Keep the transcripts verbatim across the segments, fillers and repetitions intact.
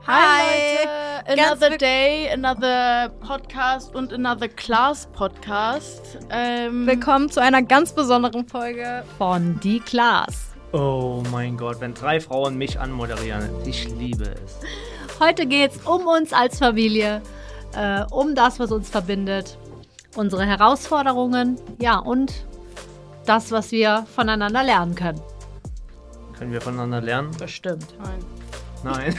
Hi, Leute, another Ganz day, another podcast und another class podcast. Ähm, Willkommen zu einer ganz besonderen Folge von Die Class. Oh mein Gott, wenn drei Frauen mich anmoderieren, ich liebe es. Heute geht's um uns als Familie, äh, um das, was uns verbindet, unsere Herausforderungen, ja, und das, was wir voneinander lernen können. Können wir voneinander lernen? Bestimmt. Nein. Nein.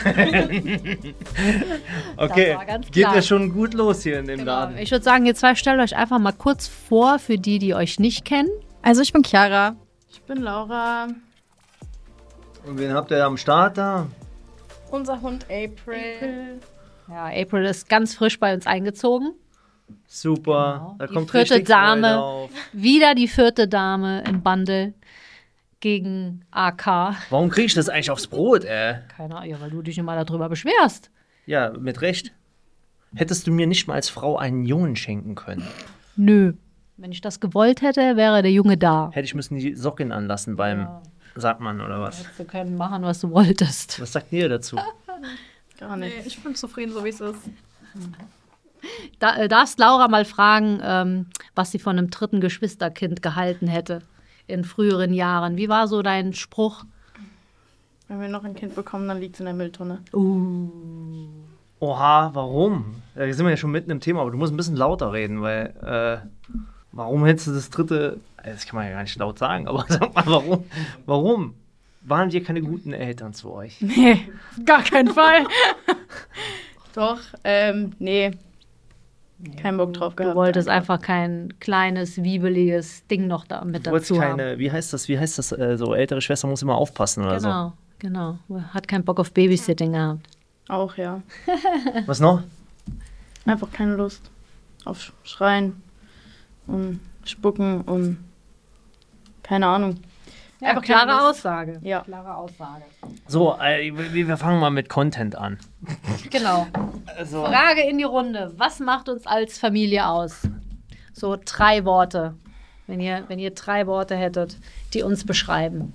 Okay, Das war ganz geht klar. ja schon gut los hier in dem Genau. Laden. Ich würde sagen, ihr zwei stellt euch einfach mal kurz vor, für die, die euch nicht kennen. Also ich bin Chiara. Ich bin Laura. Und wen habt ihr am Start da? Unser Hund April. Ja, April ist ganz frisch bei uns eingezogen. Super, Genau. da Die kommt vierte richtig Dame. Freude auf. Wieder die vierte Dame im Bundle gegen A K. Warum krieg ich das eigentlich aufs Brot, ey? Keine Ahnung, ja, weil du dich immer darüber beschwerst. Ja, mit Recht. Hättest du mir nicht mal als Frau einen Jungen schenken können? Nö. Wenn ich das gewollt hätte, wäre der Junge da. Hätte ich müssen die Socken anlassen beim Ja. Sackmann oder was? Hättest du können machen, was du wolltest. Was sagt ihr dazu? Gar Nee, nicht. ich bin zufrieden, so wie es ist. Da, äh, darfst Laura mal fragen, ähm, was sie von einem dritten Geschwisterkind gehalten hätte in früheren Jahren. Wie war so dein Spruch? Wenn wir noch ein Kind bekommen, dann liegt es in der Mülltonne. Uh. Oha, warum? Da sind wir ja schon mitten im Thema, aber du musst ein bisschen lauter reden, weil, äh, warum hättest du das dritte, das kann man ja gar nicht laut sagen, aber sag mal, warum? Warum? Waren wir keine guten Eltern zu euch? Nee, auf gar keinen Fall. Doch, ähm, nee. Kein Bock drauf Du gehabt. wolltest einfach kein kleines, wiebeliges Ding noch da mit Du wolltest dazu haben. keine, wie heißt das, wie heißt das, äh, so ältere Schwester muss immer aufpassen oder Genau, genau. Hat keinen Bock auf Babysitting gehabt. Auch, ja. so. Was noch? Einfach keine Lust auf Schreien und Spucken und keine Ahnung. Ja, Einfach klare keine Lust. Aussage. Ja. Klare Aussage. So, äh, wir, wir fangen mal mit Content an. Genau. Also, Frage in die Runde. Was macht uns als Familie aus? So drei Worte. Wenn ihr, wenn ihr drei Worte hättet, die uns beschreiben.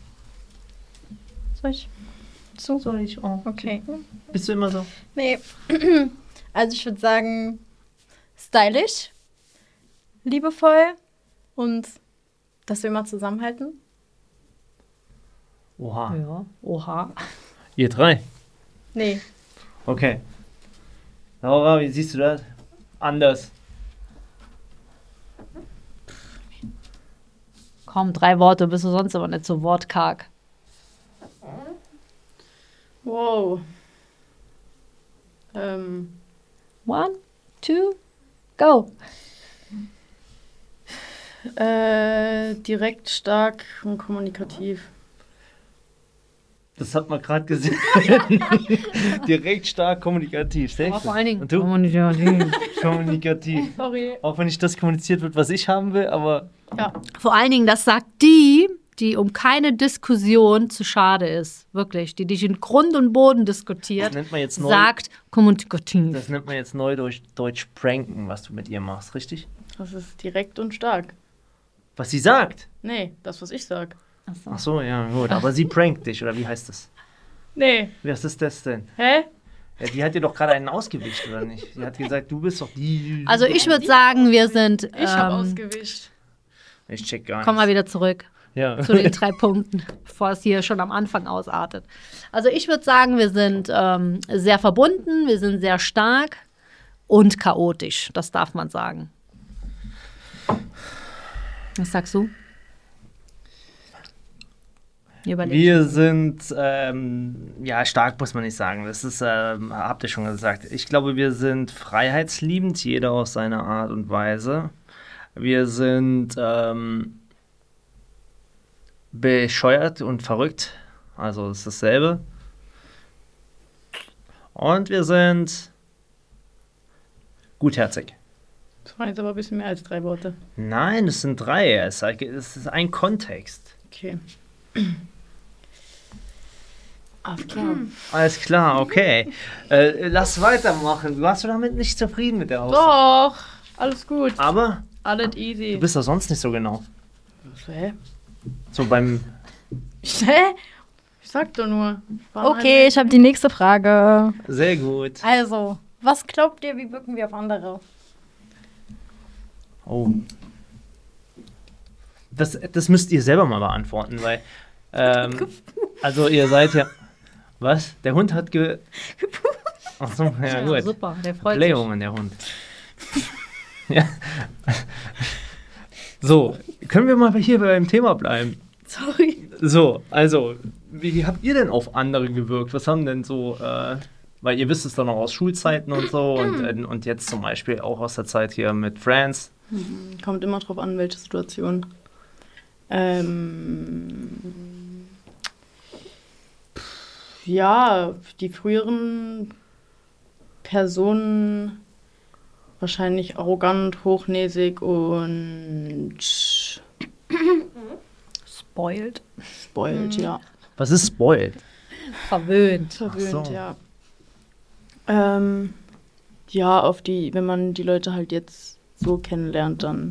Soll ich? So. soll ich? Oh. Okay. Bist du immer so? Nee. Also ich würde sagen, stylisch, liebevoll und dass wir immer zusammenhalten. Oha. Ja. Oha. Ihr drei? Nee. Okay. Laura, wie siehst du das? Anders. Komm, drei Worte, bist du sonst aber nicht so wortkarg. Wow. Ähm, One, two, go. äh, direkt, stark und kommunikativ. Das hat man gerade gesehen. Direkt stark kommunikativ. Sehr Aber gut. vor allen Dingen Und du? kommunikativ. Kommunikativ. Sorry. Auch wenn nicht das kommuniziert wird, was ich haben will, aber Ja. Vor allen Dingen, das sagt die, die um keine Diskussion zu schade ist. Wirklich. Die dich in Grund und Boden das diskutiert, nennt man jetzt neu. sagt kommunikativ. Das nennt man jetzt neu durch Deutsch pranken, was du mit ihr machst, richtig? Das ist direkt und stark. Was sie sagt. Nee, das, was ich sag. Achso. Ach so, ja, gut. Aber sie prankt dich, oder wie heißt das? Nee. Was ist das denn? Hä? Ja, die hat dir doch gerade einen ausgewischt, oder nicht? Die hat gesagt, du bist doch die. Also ich würde sagen, wir sind. Ich hab ähm, ausgewischt. Ich check gar Komm mal nichts. wieder zurück Ja. zu den drei Punkten, bevor es hier schon am Anfang ausartet. Also ich würde sagen, wir sind ähm, sehr verbunden, wir sind sehr stark und chaotisch. Das darf man sagen. Was sagst du? Überleg. Wir sind, ähm, ja, stark muss man nicht sagen. Das ist, ähm, habt ihr schon gesagt. Ich glaube, wir sind freiheitsliebend, jeder auf seine Art und Weise. Wir sind ähm, bescheuert und verrückt. Also, es ist dasselbe. Und wir sind gutherzig. Das waren jetzt aber ein bisschen mehr als drei Worte. Nein, es sind drei. Es ist ein Kontext. Okay. Alles klar. Alles klar, okay. äh, lass weitermachen. Warst du damit nicht zufrieden mit der Aussage? Doch, alles gut. Aber Alles easy. du bist doch sonst nicht so genau. Hä? So beim. Hä? Ich sag doch nur. Waren Okay, halt- ich habe die nächste Frage. Sehr gut. Also, was glaubt ihr, wie wirken wir auf andere? Oh. Das, das müsst ihr selber mal beantworten, weil. Ähm, also, ihr seid ja. Was? Der Hund hat ge. Ach so, ja, Ja, gut. super, der freut sich. Blähungen, der Hund. Ja. So, können wir mal hier beim Thema bleiben? Sorry. So, also, wie habt ihr denn auf andere gewirkt? Was haben denn so, äh, weil ihr wisst es doch noch aus Schulzeiten und so und, äh, und jetzt zum Beispiel auch aus der Zeit hier mit Friends. Kommt immer drauf an, welche Situation. Ähm, ja, die früheren Personen wahrscheinlich arrogant, hochnäsig und Spoiled. spoilt, ja. Was ist spoiled? Verwöhnt. Verwöhnt, so. ja. Ähm, ja, auf die, wenn man die Leute halt jetzt so kennenlernt, dann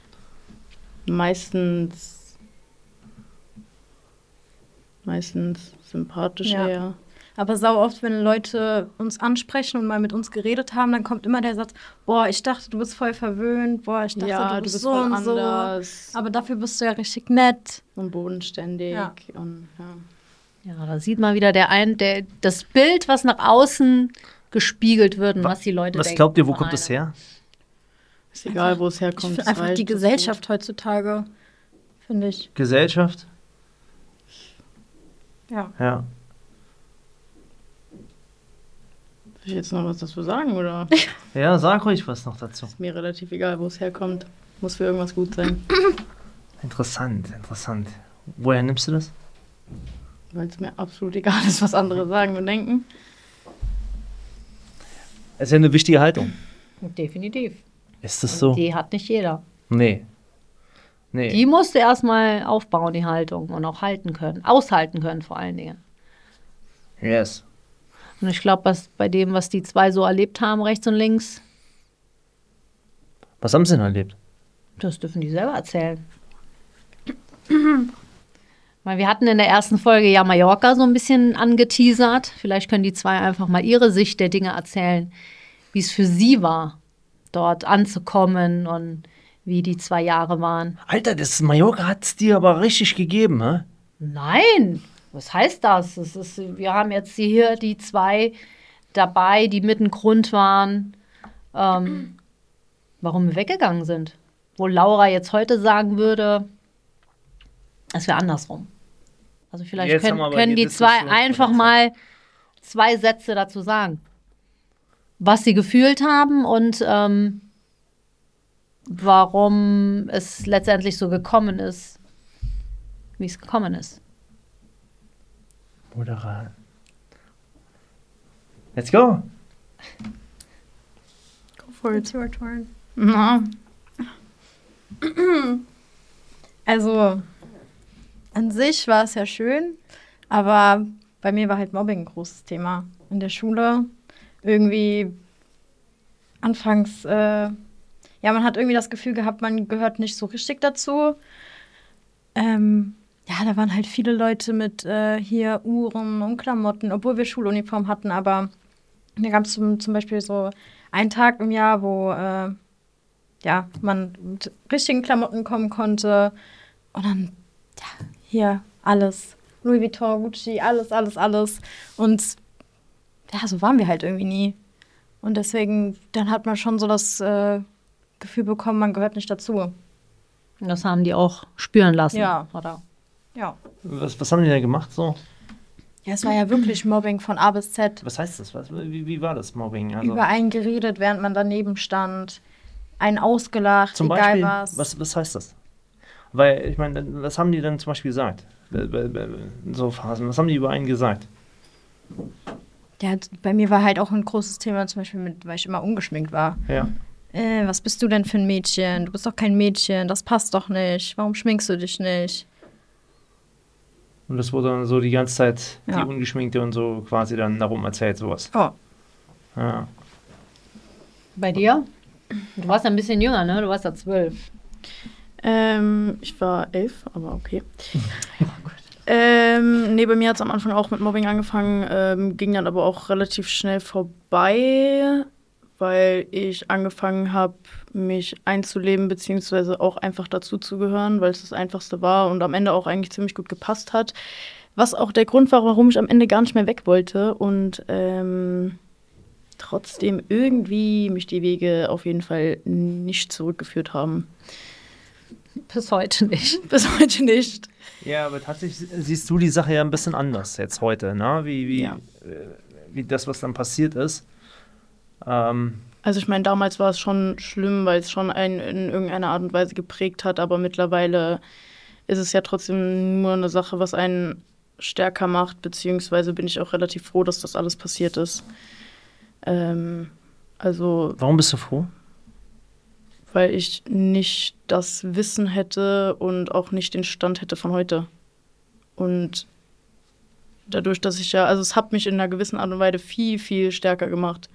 meistens meistens sympathisch Ja. eher. Aber sau oft, wenn Leute uns ansprechen und mal mit uns geredet haben, dann kommt immer der Satz, boah, ich dachte, du bist voll verwöhnt, boah, ich dachte, Ja, du bist, so voll und so. anders Aber dafür bist du ja richtig nett. und bodenständig. Ja. Und, ja. Ja, da sieht man wieder der ein, der, das Bild, was nach außen gespiegelt wird und Wa- was die Leute Was denken. glaubt ihr, wo von kommt das einem. her? Ist egal, wo es Ich herkommt. finde es einfach reicht, die es ist Gesellschaft heutzutage, finde ich. Gesellschaft? Ja. Ja. gut. Soll ich jetzt noch was dazu sagen, oder? Ja, sag ruhig was noch dazu. Ist mir relativ egal, wo es herkommt. Muss für irgendwas gut sein. Interessant, interessant. Woher nimmst du das? Weil es mir absolut egal ist, was andere sagen und denken. Es ist ja eine wichtige Haltung. Definitiv. Ist das so? Die hat nicht jeder. Nee. Nee. Die musst du erstmal aufbauen, die Haltung, und auch halten können. Aushalten können vor allen Dingen. Yes. Und ich glaube, was bei dem, was die zwei so erlebt haben, rechts und links, Was haben sie denn erlebt? das dürfen die selber erzählen. Weil wir hatten in der ersten Folge ja Mallorca so ein bisschen angeteasert. Vielleicht können die zwei einfach mal ihre Sicht der Dinge erzählen, wie es für sie war, dort anzukommen und wie die zwei Jahre waren. Alter, das Mallorca hat es dir aber richtig gegeben, hä? Nein, was heißt das? Das ist, wir haben jetzt hier die zwei dabei, die mit ein Grund waren, ähm, warum wir weggegangen sind. Wo Laura jetzt heute sagen würde, es wäre andersrum. Also vielleicht Jetzt können, haben wir aber können die die zwei Diskussion einfach von mal zwei Sätze dazu sagen. Was sie gefühlt haben und ähm, warum es letztendlich so gekommen ist, wie es gekommen ist. Moderat. Let's go. Go for it. It's your turn. Na, Also, an sich war es ja schön, aber bei mir war halt Mobbing ein großes Thema in der Schule. Irgendwie anfangs, äh, ja, man hat irgendwie das Gefühl gehabt, man gehört nicht so richtig dazu. Ähm, ja, da waren halt viele Leute mit äh, hier Uhren und Klamotten, obwohl wir Schuluniform hatten, aber da gab es zum, zum Beispiel so einen Tag im Jahr, wo äh, ja, man mit richtigen Klamotten kommen konnte. Und dann, ja, hier alles. Louis Vuitton, Gucci, alles, alles, alles. Und ja, so waren wir halt irgendwie nie. Und deswegen, dann hat man schon so das äh, Gefühl bekommen, man gehört nicht dazu. Und das haben die auch spüren lassen. Ja. Oder? Ja. Was, was haben die denn gemacht so? Ja, es war ja wirklich Mobbing von A bis Z. Was heißt das? Was, wie, wie war das Mobbing? Also, Über einen geredet, während man daneben stand. Einen ausgelacht, zum egal Beispiel, was. was. Was heißt das? Weil, ich meine, was haben die dann zum Beispiel gesagt? In so Phasen, was haben die über einen gesagt? Ja, bei mir war halt auch ein großes Thema, zum Beispiel, mit, weil ich immer ungeschminkt war. Ja. Äh, was bist du denn für ein Mädchen? Du bist doch kein Mädchen, das passt doch nicht. Warum schminkst du dich nicht? Und das wurde dann so die ganze Zeit, Ja. die Ungeschminkte und so quasi dann darum erzählt, sowas. Oh. Ja. Bei dir? Du warst ja ein bisschen jünger, ne? Du warst ja zwölf. ähm, ich war elf, aber okay. Ähm, nee, bei mir hat es am Anfang auch mit Mobbing angefangen, ähm, ging dann aber auch relativ schnell vorbei, weil ich angefangen habe, mich einzuleben, beziehungsweise auch einfach dazuzugehören, weil es das Einfachste war und am Ende auch eigentlich ziemlich gut gepasst hat. Was auch der Grund war, warum ich am Ende gar nicht mehr weg wollte und ähm, trotzdem irgendwie mich die Wege auf jeden Fall nicht zurückgeführt haben. Bis heute nicht. Bis heute nicht. Ja, aber tatsächlich siehst du die Sache ja ein bisschen anders jetzt heute, ne? Wie, wie, Ja. äh, wie das, was dann passiert ist. Ähm, Also ich meine, damals war es schon schlimm, weil es schon einen in irgendeiner Art und Weise geprägt hat, aber mittlerweile ist es ja trotzdem nur eine Sache, was einen stärker macht, beziehungsweise bin ich auch relativ froh, dass das alles passiert ist. Ähm, also, warum bist du froh? weil ich nicht das Wissen hätte und auch nicht den Stand hätte von heute. Und dadurch, dass ich ja, also es hat mich in einer gewissen Art und Weise viel, viel stärker gemacht.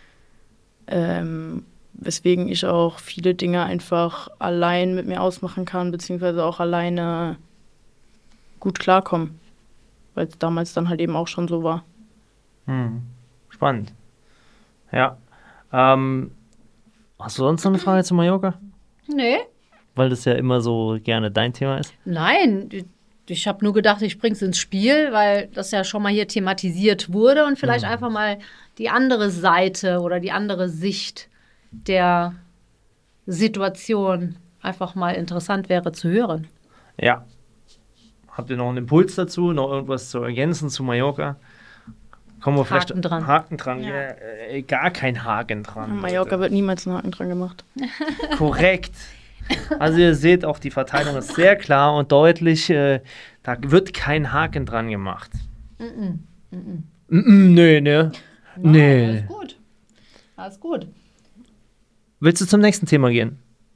Ähm, weswegen ich auch viele Dinge einfach allein mit mir ausmachen kann, beziehungsweise auch alleine gut klarkommen. Weil es damals dann halt eben auch schon so war. Hm. Spannend. Ja. Ähm, hast du sonst noch eine Frage zu Mallorca? Nee. Weil das ja immer so gerne dein Thema ist. Nein, ich habe nur gedacht, ich bring's ins Spiel, weil das ja schon mal hier thematisiert wurde und vielleicht Mhm. einfach mal die andere Seite oder die andere Sicht der Situation einfach mal interessant wäre zu hören. Ja. Habt ihr noch einen Impuls dazu? Noch irgendwas zu ergänzen zu Mallorca? Kommen wir vielleicht. Haken dran. Haken dran. Ja. Ja. äh, gar kein Haken dran. In Mallorca wird niemals ein Haken dran gemacht. Korrekt. Also ihr seht auch, die Verteilung ist sehr klar und deutlich. Äh, da wird kein Haken dran gemacht. Mhm. Mhm. Mm -mm, nee, ne? Nee. Alles gut. Alles gut. Willst du zum nächsten Thema gehen?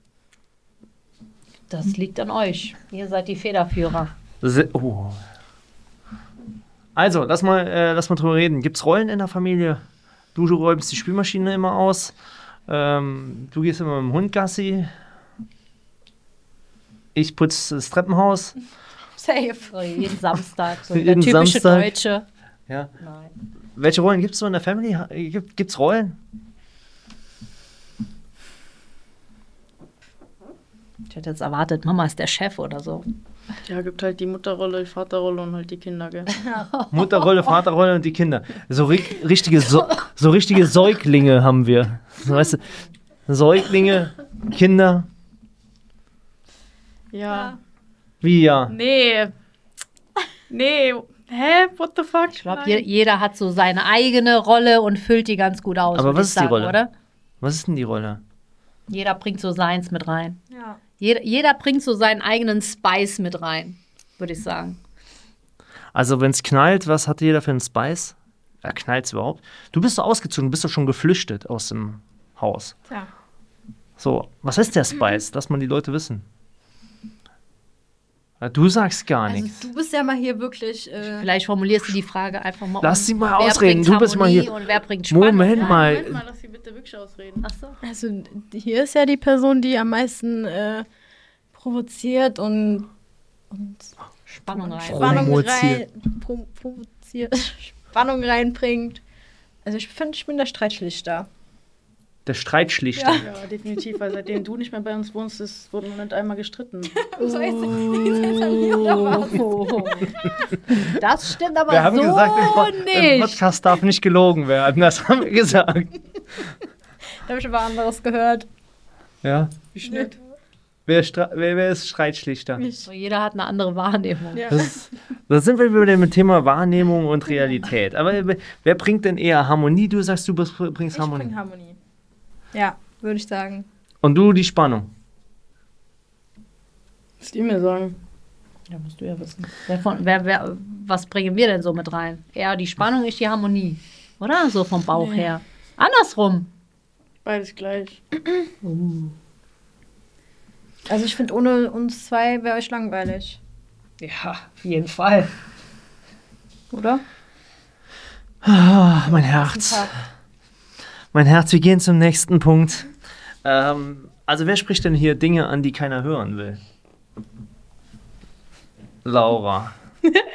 Das liegt an euch. Ihr seid die Federführer. Se oh. Also, lass mal, äh, lass mal drüber reden. Gibt's Rollen in der Familie? Du räumst die Spülmaschine immer aus. Ähm, du gehst immer mit dem Hund Gassi. Ich putze das Treppenhaus. Safe. So, jeden Samstag. So Jeden der typische Samstag. Deutsche. Ja. Nein. Welche Rollen gibt's so in der Family? Ha- Gibt, gibt's Rollen? Ich hätte jetzt erwartet, Mama ist der Chef oder so. Ja, gibt halt die Mutterrolle, die Vaterrolle und halt die Kinder, gell? Mutterrolle, Vaterrolle und die Kinder. So ri richtige, so, so richtige Säuglinge haben wir. So, weißt du, Säuglinge, Kinder. Ja. Wie ja? Nee. Nee. Hä? What the fuck? Ich glaube, je, jeder hat so seine eigene Rolle und füllt die ganz gut aus. Aber würd was ich ist die sagen, Rolle? Oder? Was ist denn die Rolle? Jeder bringt so seins mit rein. Ja. Jeder, jeder bringt so seinen eigenen Spice mit rein, würde ich sagen. Also, wenn es knallt, was hat jeder für einen Spice? Ja, knallt es überhaupt? Du bist doch ausgezogen, du bist doch schon geflüchtet aus dem Haus. Tja. So, was ist der Spice? Lass mal die Leute wissen. Ja, du sagst gar Also nichts. du bist ja mal hier wirklich. Äh, Vielleicht formulierst du die Frage einfach mal Lass um. sie mal Wer ausreden, bringt du bist mal Harmonie hier. Und wer bringt Spannung? Moment Ja, mal. Moment mal, lass sie bitte wirklich ausreden. Ach so. also hier ist ja die Person, die am meisten äh, provoziert und, und Spannung rein. Spannung Provoziert. rein, pro, provoziert, Spannung reinbringt. Also ich finde, ich bin der Streitschlichter. Der Streitschlichter. Ja. Ja, definitiv, weil seitdem du nicht mehr bei uns wohnst, ist, wurde noch nicht einmal gestritten. So ist es an mir oder was? Oh. Das stimmt aber Wir haben so gesagt, im, Po- im nicht. Podcast darf nicht gelogen werden. Das haben wir gesagt. Da habe ich aber anderes gehört. Ja. Wie Schnitt. Wer, Stra- wer, wer ist Streitschlichter? So, jeder hat eine andere Wahrnehmung. Ja. Das, da sind wir wieder mit dem Thema Wahrnehmung und Realität. Aber wer bringt denn eher Harmonie? Du sagst, du bist- bringst Ich Harmonie. bringe Harmonie. Ja, würde ich sagen. Und du die Spannung. Was die mir sagen. Ja, musst du ja wissen. Wer von, wer, wer, was bringen wir denn so mit rein? Eher die Spannung, ich die Harmonie. Oder? So vom Bauch Nee. her. Andersrum. Beides gleich. Also ich finde, ohne uns zwei wäre euch langweilig. Ja, auf jeden Fall. Oder? Ah, mein Herz. Mein Herz, wir gehen zum nächsten Punkt. Ähm, also wer spricht denn hier Dinge an, die keiner hören will? Laura.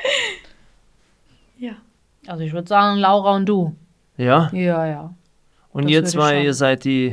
Also ich würde sagen, Laura und du. Ja? Ja, ja. Und Das ihr würde ich zwei, schon. ihr seid die...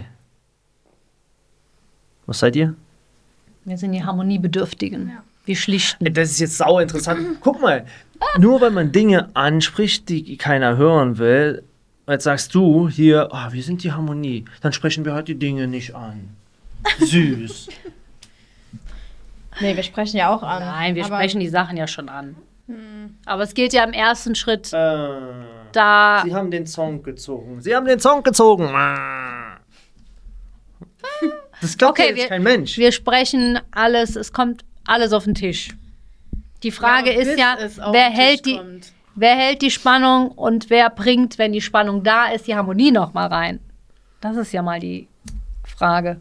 Was seid ihr? Wir sind die Harmoniebedürftigen. Ja. Wir schlichten. Das ist jetzt sau interessant. Guck mal, nur weil man Dinge anspricht, die keiner hören will, jetzt sagst du hier, ah, wir sind die Harmonie, dann sprechen wir halt die Dinge nicht an. Süß. Nee, wir sprechen ja auch an. Nein, wir aber sprechen die Sachen ja schon an. Aber es geht ja im ersten Schritt Äh, da. Sie haben den Song gezogen. Sie haben den Song gezogen. Ah. Das glaubt Okay, ja jetzt wir- kein Mensch. Wir sprechen alles, es kommt alles auf den Tisch. Die Frage Ja, aber ist bis ja, es auf wer den Tisch hält, die, kommt. wer hält die Spannung und wer bringt, wenn die Spannung da ist, die Harmonie noch mal rein? Das ist ja mal die Frage.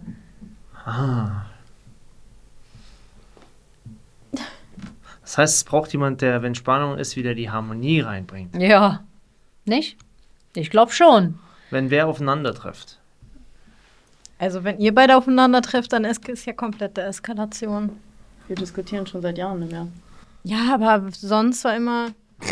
Das heißt, es braucht jemand, der, wenn Spannung ist, wieder die Harmonie reinbringt. Ja. Nicht? Ich glaube schon. Wenn wer aufeinander trifft. Also wenn ihr beide aufeinander trefft, dann ist es ja komplette Eskalation. Wir diskutieren schon seit Jahren nicht mehr. Ja, aber sonst war immer...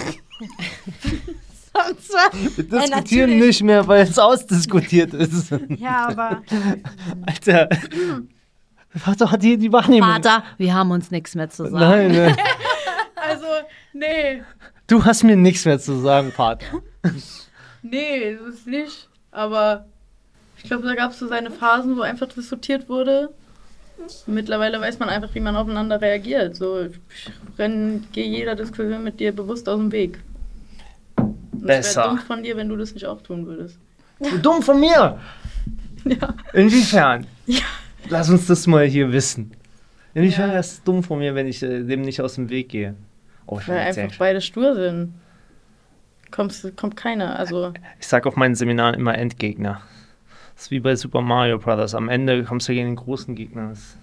sonst war... Wir Ja, diskutieren natürlich. nicht mehr, weil es ausdiskutiert ist. Ja, aber... Alter. Vater hat hier die Wahrnehmung. Vater, wir haben uns nichts mehr zu sagen. Nein, nein. Also, nee. Du hast mir nichts mehr zu sagen, Vater. Nee, so ist nicht. Aber ich glaube, da gab es so seine Phasen, wo einfach diskutiert wurde. Mittlerweile weiß man einfach, wie man aufeinander reagiert. So, ich renn, gehe jeder Diskussion mit dir bewusst aus dem Weg. Und es Besser. wäre dumm von dir, wenn du das nicht auch tun würdest. Du dumm von mir. Ja. Inwiefern? Ja. Lass uns das mal hier wissen. Inwiefern Ja. wäre es dumm von mir, wenn ich äh, dem nicht aus dem Weg gehe? Oh, ich, Weil bin jetzt einfach sehr- beide stur sind. Kommst, kommt keiner. Also, ich sag auf meinen Seminaren immer Endgegner. Das ist wie bei Super Mario Brothers. Am Ende kommst du gegen den großen Gegner. Das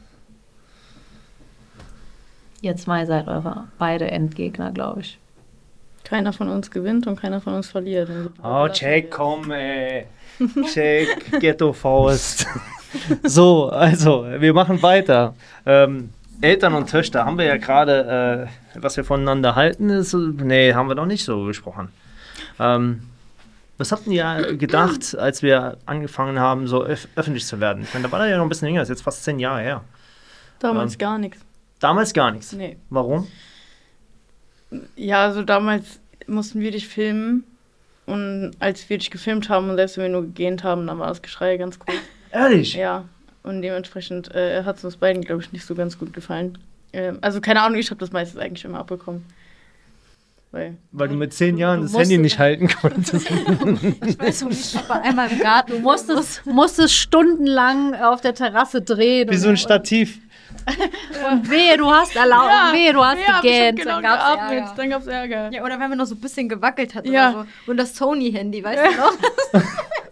Ihr zwei seid eure beide Endgegner, glaube ich. keiner von uns gewinnt und keiner von uns verliert. Und so Oh, Jack, komm, ey. Jack, Ghetto-Faust. So, also, wir machen weiter. Ähm, Eltern und Töchter, haben wir ja gerade, äh, was wir voneinander halten, ist, nee, haben wir noch nicht so gesprochen. Ähm, was habt ihr gedacht, als wir angefangen haben, so öf öffentlich zu werden? Ich meine, da war er ja noch ein bisschen länger, das ist jetzt fast zehn Jahre her. Damals Ähm. gar nichts. Damals gar nichts. Nee. Warum? Ja, also damals mussten wir dich filmen. Und als wir dich gefilmt haben und selbst wenn wir nur gegähnt haben, dann war das Geschrei ganz groß. Ehrlich? Ja, und dementsprechend äh, hat es uns beiden, glaube ich, nicht so ganz gut gefallen. Ähm, also keine Ahnung, ich habe das meistens eigentlich immer abbekommen. Weil, Weil du mit zehn Jahren du das musst- Handy nicht halten konntest. Ich weiß noch nicht, Papa einmal im Garten. Du musstest, musstest stundenlang auf der Terrasse drehen. Wie so ein Stativ. Und wehe, du hast erlaubt, wehe, du hast ja, hab ich gegähnt. genau Dann gab's geatmet, Ärger. dann gab's Ärger. Ja, oder wenn man noch so ein bisschen gewackelt hat Ja. oder so. Und das Sony-Handy, weißt du noch?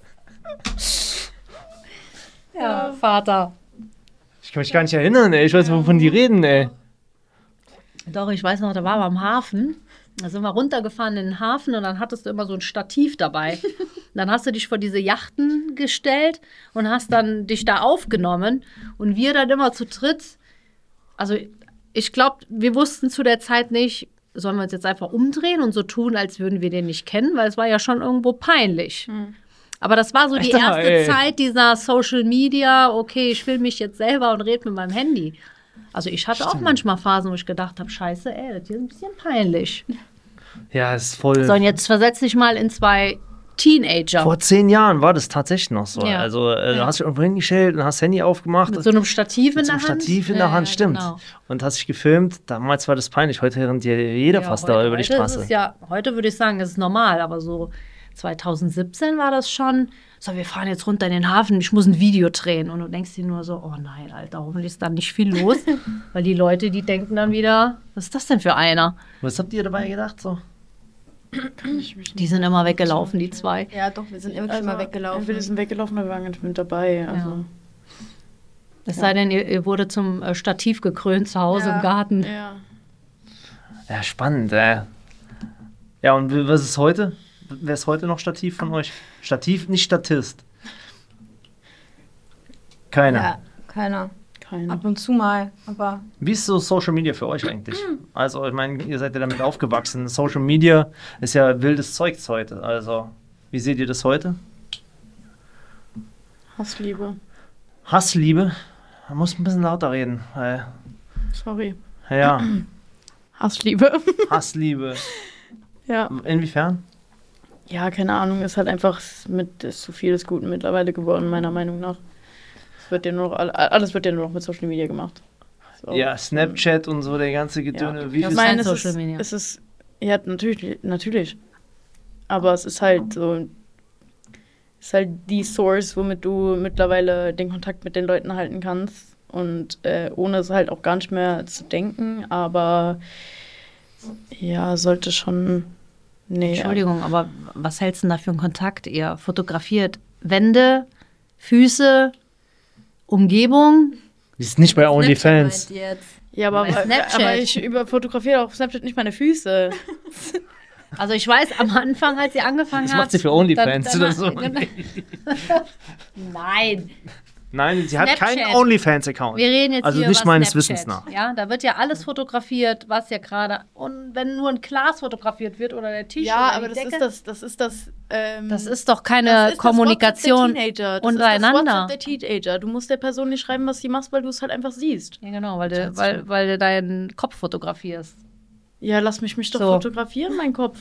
Ja, Vater. Ich kann mich gar nicht erinnern, ey. Ich weiß, wovon die reden, ey. Doch, ich weiß noch, da waren wir am Hafen. Da sind wir runtergefahren in den Hafen und dann hattest du immer so ein Stativ dabei. Und dann hast du dich vor diese Yachten gestellt und hast dann dich da aufgenommen. Und wir dann immer zu dritt. Also, ich glaube, wir wussten zu der Zeit nicht, sollen wir uns jetzt einfach umdrehen und so tun, als würden wir den nicht kennen, weil es war ja schon irgendwo peinlich. Aber das war so die Alter, erste ey. Zeit dieser Social Media. Okay, ich filme mich jetzt selber und rede mit meinem Handy. Also ich hatte auch manchmal Phasen, wo ich gedacht habe, scheiße, ey, das hier ist ein bisschen peinlich. Ja, ist voll. So, und jetzt versetz dich mal in zwei Teenager Vor zehn Jahren war das tatsächlich noch so. Ja. Also, äh, du hast dich irgendwo hingestellt und hast das Handy aufgemacht. mit so einem Stativ in mit so der einem Hand. Stativ in Ja, der Hand, ja, stimmt. genau. Und hast dich gefilmt. Damals war das peinlich. Heute rennt dir jeder Ja, fast heute- da über die heute Straße. Ist es ja, heute würde ich sagen, das ist normal, aber so zwanzig siebzehn war das schon, so, wir fahren jetzt runter in den Hafen, ich muss ein Video drehen. Und du denkst dir nur so, oh nein, Alter, hoffentlich ist da nicht viel los. Weil die Leute, die denken dann wieder, was ist das denn für einer? Was habt ihr dabei gedacht? So? Die sind immer weggelaufen, die zwei. Ja, doch, wir sind wirklich Also, mal weggelaufen. entweder sind weggelaufen oder wir waren nicht mit dabei. Also, Es sei denn, ihr, ihr wurde zum äh, Stativ gekrönt zu Hause Ja. im Garten. ja. Ja, spannend, äh. Ja, und w- was ist heute? Wer ist heute noch Stativ von euch? Stativ, nicht Statist. Keiner. Ja, keiner. Keine. Ab und zu mal, aber Wie ist so Social Media für euch eigentlich? Also, ich meine, ihr seid ja damit aufgewachsen. Social Media ist ja wildes Zeugs heute. Also, wie seht ihr das heute? Hassliebe. Hassliebe? Man muss ein bisschen lauter reden. Weil, Sorry. ja, Hassliebe. Hassliebe. Ja. Inwiefern? Ja, keine Ahnung, ist halt einfach mit ist zu viel des Guten mittlerweile geworden, meiner Meinung nach. Es wird ja nur noch, alles wird ja nur noch mit Social Media gemacht. So. Ja, Snapchat und so, der ganze Gedöne. Ja. Wie Ich viel meine, es Social ist, Media. es ist, ja, natürlich, natürlich. Aber es ist halt so, es ist halt die Source, womit du mittlerweile den Kontakt mit den Leuten halten kannst. Und äh, ohne es halt auch gar nicht mehr zu denken, aber ja, sollte schon. Nee. Entschuldigung, aber was hältst du denn da für einen Kontakt? Ihr fotografiert Wände, Füße, Umgebung. Die ist nicht bei OnlyFans. Ja, aber, Bei Snapchat. aber ich überfotografiere auf Snapchat nicht meine Füße. Also ich weiß, am Anfang, als sie angefangen Das hat... macht sie für OnlyFans dann- oder so. dann- Nein, Nein, sie hat Snapchat. keinen OnlyFans-Account. wir reden jetzt Also hier nicht über meines Snapchat. Wissens nach. Ja, da wird ja alles fotografiert, was ja gerade... Und wenn nur ein Glas fotografiert wird oder der Tisch Ja, oder aber die das Decke, ist das, das ist das. Ähm, das ist doch keine das ist Kommunikation das WhatsApp der Teenager. Das untereinander. Ist das WhatsApp der Teenager. Du musst der Person nicht schreiben, was sie macht, weil du es halt einfach siehst. Ja, genau, weil du, weil, weil du deinen Kopf fotografierst. Ja, lass mich mich doch So. fotografieren, mein Kopf.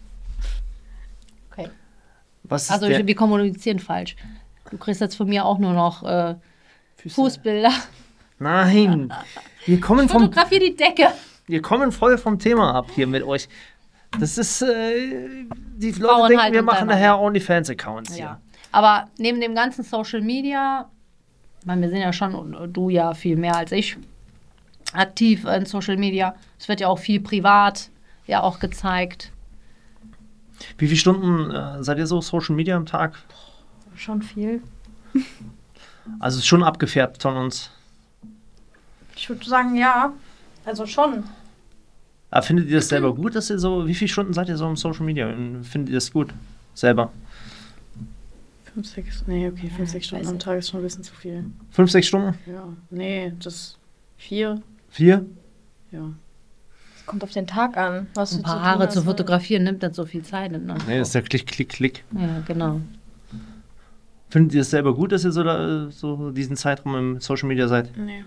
Okay. Was ist Also der wir kommunizieren falsch. Du kriegst jetzt von mir auch nur noch äh, Fußbilder. Nein, wir kommen, vom, Fotografier die Decke. wir kommen voll vom Thema ab hier mit euch. Das ist, äh, die Leute Frauen denken, halt wir machen untereinander. nachher OnlyFans-Accounts Ja. hier. Aber neben dem ganzen Social Media, ich meine, wir sind ja schon, und du ja viel mehr als ich, aktiv in Social Media. Es wird ja auch viel privat ja auch gezeigt. Wie viele Stunden äh, seid ihr so Social Media am Tag? schon viel. Also ist schon abgefärbt von uns. Ich würde sagen, ja. Also schon. Aber findet ihr das selber gut, dass ihr so, wie viele Stunden seid ihr so im Social Media? Und findet ihr das gut? Selber? Fünf, sechs, nee, okay, fünf, sechs Stunden am Tag ist schon ein bisschen zu viel. Fünf, sechs Stunden? Ja, nee, das vier, Vier? ja. Es kommt auf den Tag an, was Ein du paar zu Haare tun hast, zu ne? fotografieren nimmt nicht so viel Zeit. Ne? Nee, das ist ja Klick, Klick, Klick. Ja, genau. Findet ihr es selber gut, dass ihr so, da, so diesen Zeitraum im Social Media seid? Nee,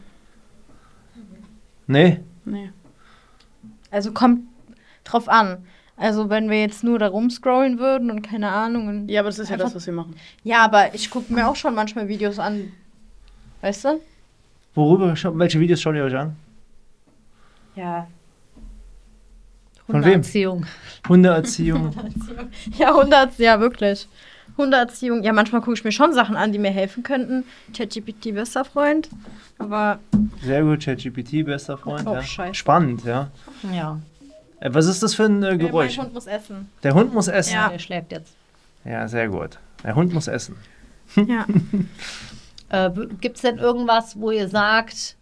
Nee? nee. Also kommt drauf an. Also wenn wir jetzt nur da rumscrollen würden und keine Ahnung. Und Ja, aber das ist ja Einfach- das, was wir machen. ja, aber ich gucke mir auch schon manchmal Videos an. Weißt du? Worüber, scha- welche Videos schaut ihr euch an? Ja. Von wem? Hundeerziehung. Hundeerziehung. Ja, hundert, ja, wirklich. Hundeerziehung. Ja, manchmal gucke ich mir schon Sachen an, die mir helfen könnten. ChatGPT, bester Freund. Aber Sehr gut, ChatGPT, bester Freund. Oh, Ja. scheiße. Spannend, ja. Ja, Äh, Was ist das für ein äh, Geräusch? mein Hund muss essen. Der Hund muss essen. Ja. der schläft jetzt. Ja, sehr gut. Der Hund muss essen. Ja. Äh, Gibt es denn irgendwas, wo ihr sagt,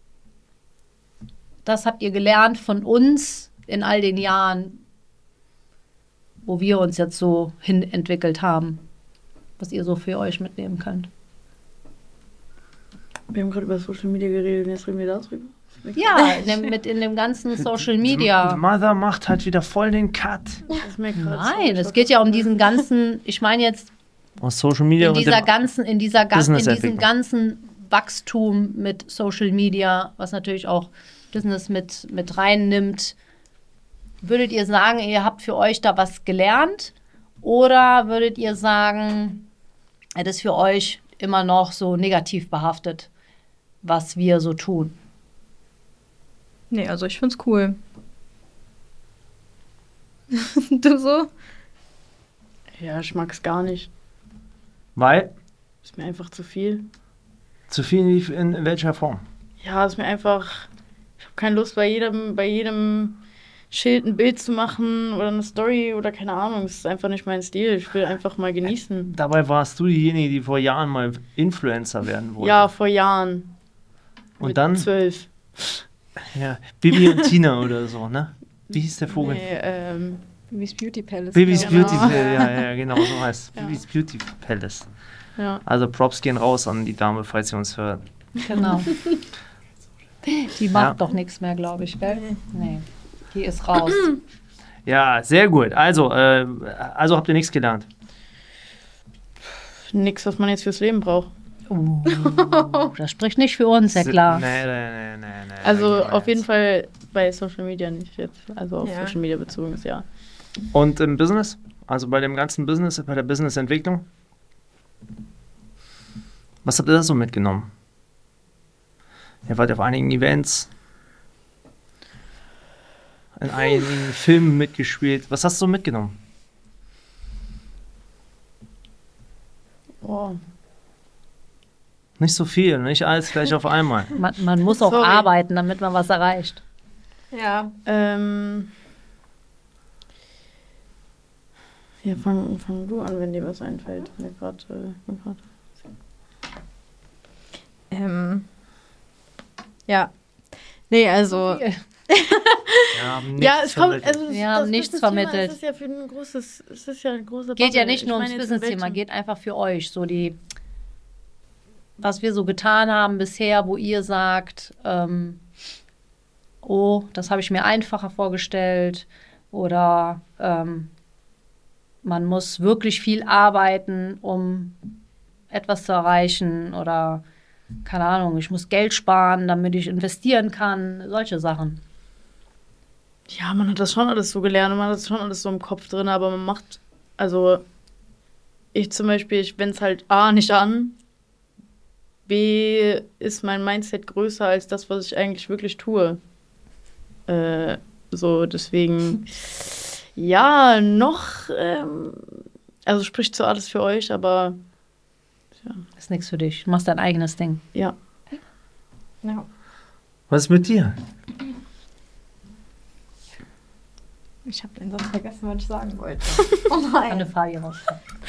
das habt ihr gelernt von uns in all den Jahren, wo wir uns jetzt so hin entwickelt haben, was ihr so für euch mitnehmen könnt? Wir haben gerade über Social Media geredet und jetzt reden wir darüber. Ja, in dem, mit in dem ganzen Social Die Media. Mother macht halt wieder voll den Cut. Das ist mir gerade Nein, so es geht ja um diesen ganzen, ich meine jetzt Aus Social Media in und dieser dem, ganzen, in dieser ganzen, in diesem Businessentwicklung. ganzen Wachstum mit Social Media, was natürlich auch Business mit, mit reinnimmt. Würdet ihr sagen, ihr habt für euch da was gelernt? Oder würdet ihr sagen, es ist für euch immer noch so negativ behaftet, was wir so tun? Nee, also ich find's cool. Du so? Ja, ich mag es gar nicht. weil Ist mir einfach zu viel. zu viel in, in, in welcher Form? Ja, ist mir einfach. Ich habe keine Lust, bei jedem, bei jedem Schild ein Bild zu machen oder eine Story oder keine Ahnung. Das ist einfach nicht mein Stil. Ich will einfach mal genießen. Dabei warst du diejenige, die vor Jahren mal Influencer werden wollte. Ja, vor Jahren. Und Mit dann? Zwölf. Ja, Bibi und Tina oder so, ne? Wie hieß der Vogel? Nee, ähm, Bibis Beauty Palace. Bibis Genau. Beauty Palace, ja, ja, genau, so heißt Ja. Bibis Beauty Palace. ja. Also Props gehen raus an die Dame, falls sie uns hört. Genau. Die macht Ja. doch nichts mehr, glaube ich, gell? Nee. Die ist raus. Ja, sehr gut. Also, äh, also habt ihr nichts gelernt. Nix, was man jetzt fürs Leben braucht. Uh, das spricht nicht für uns, Herr Klaas. Nee, nee, nee, nee, nee. Also da auf jeden jetzt. Fall bei Social Media nicht jetzt. Also auf Ja. Social Media bezogen ist ja. Und im Business? Also bei dem ganzen Business, bei der Businessentwicklung? Was habt ihr da so mitgenommen? Ihr wart auf einigen Events, in einigen Filmen mitgespielt. Was hast du mitgenommen? Oh. Nicht so viel, nicht alles gleich auf einmal. Man, man muss auch Sorry. arbeiten, damit man was erreicht. Ja. Ähm. Ja, fang, fang du an, wenn dir was einfällt. Mir grad, äh, mir grad. Ähm. Ja. Nee, also. Wir haben nichts Ja, es kommt. vermittelt. Also Wir haben das nichts Business-Thema, vermittelt. Es ist ja für ein großes. Es ist ja ein großer Geht ja Bubble. nicht Ich nur ums meine jetzt Business-Thema, Welt- geht einfach für euch. So die, was wir so getan haben bisher, wo ihr sagt, ähm, oh, das habe ich mir einfacher vorgestellt. Oder ähm, man muss wirklich viel arbeiten, um etwas zu erreichen. Oder keine Ahnung, ich muss Geld sparen, damit ich investieren kann. Solche Sachen. Ja, man hat das schon alles so gelernt und man hat das schon alles so im Kopf drin, aber man macht, also ich zum Beispiel, ich wende es halt A nicht an, B ist mein Mindset größer als das, was ich eigentlich wirklich tue. Äh, so, deswegen, ja, noch, ähm, also spricht so alles für euch, aber Ist nichts für dich. Du machst dein eigenes Ding. ja. Ja. Was ist mit dir? Ich habe den Satz vergessen, was ich sagen wollte. Oh Eine nein. Frage raus.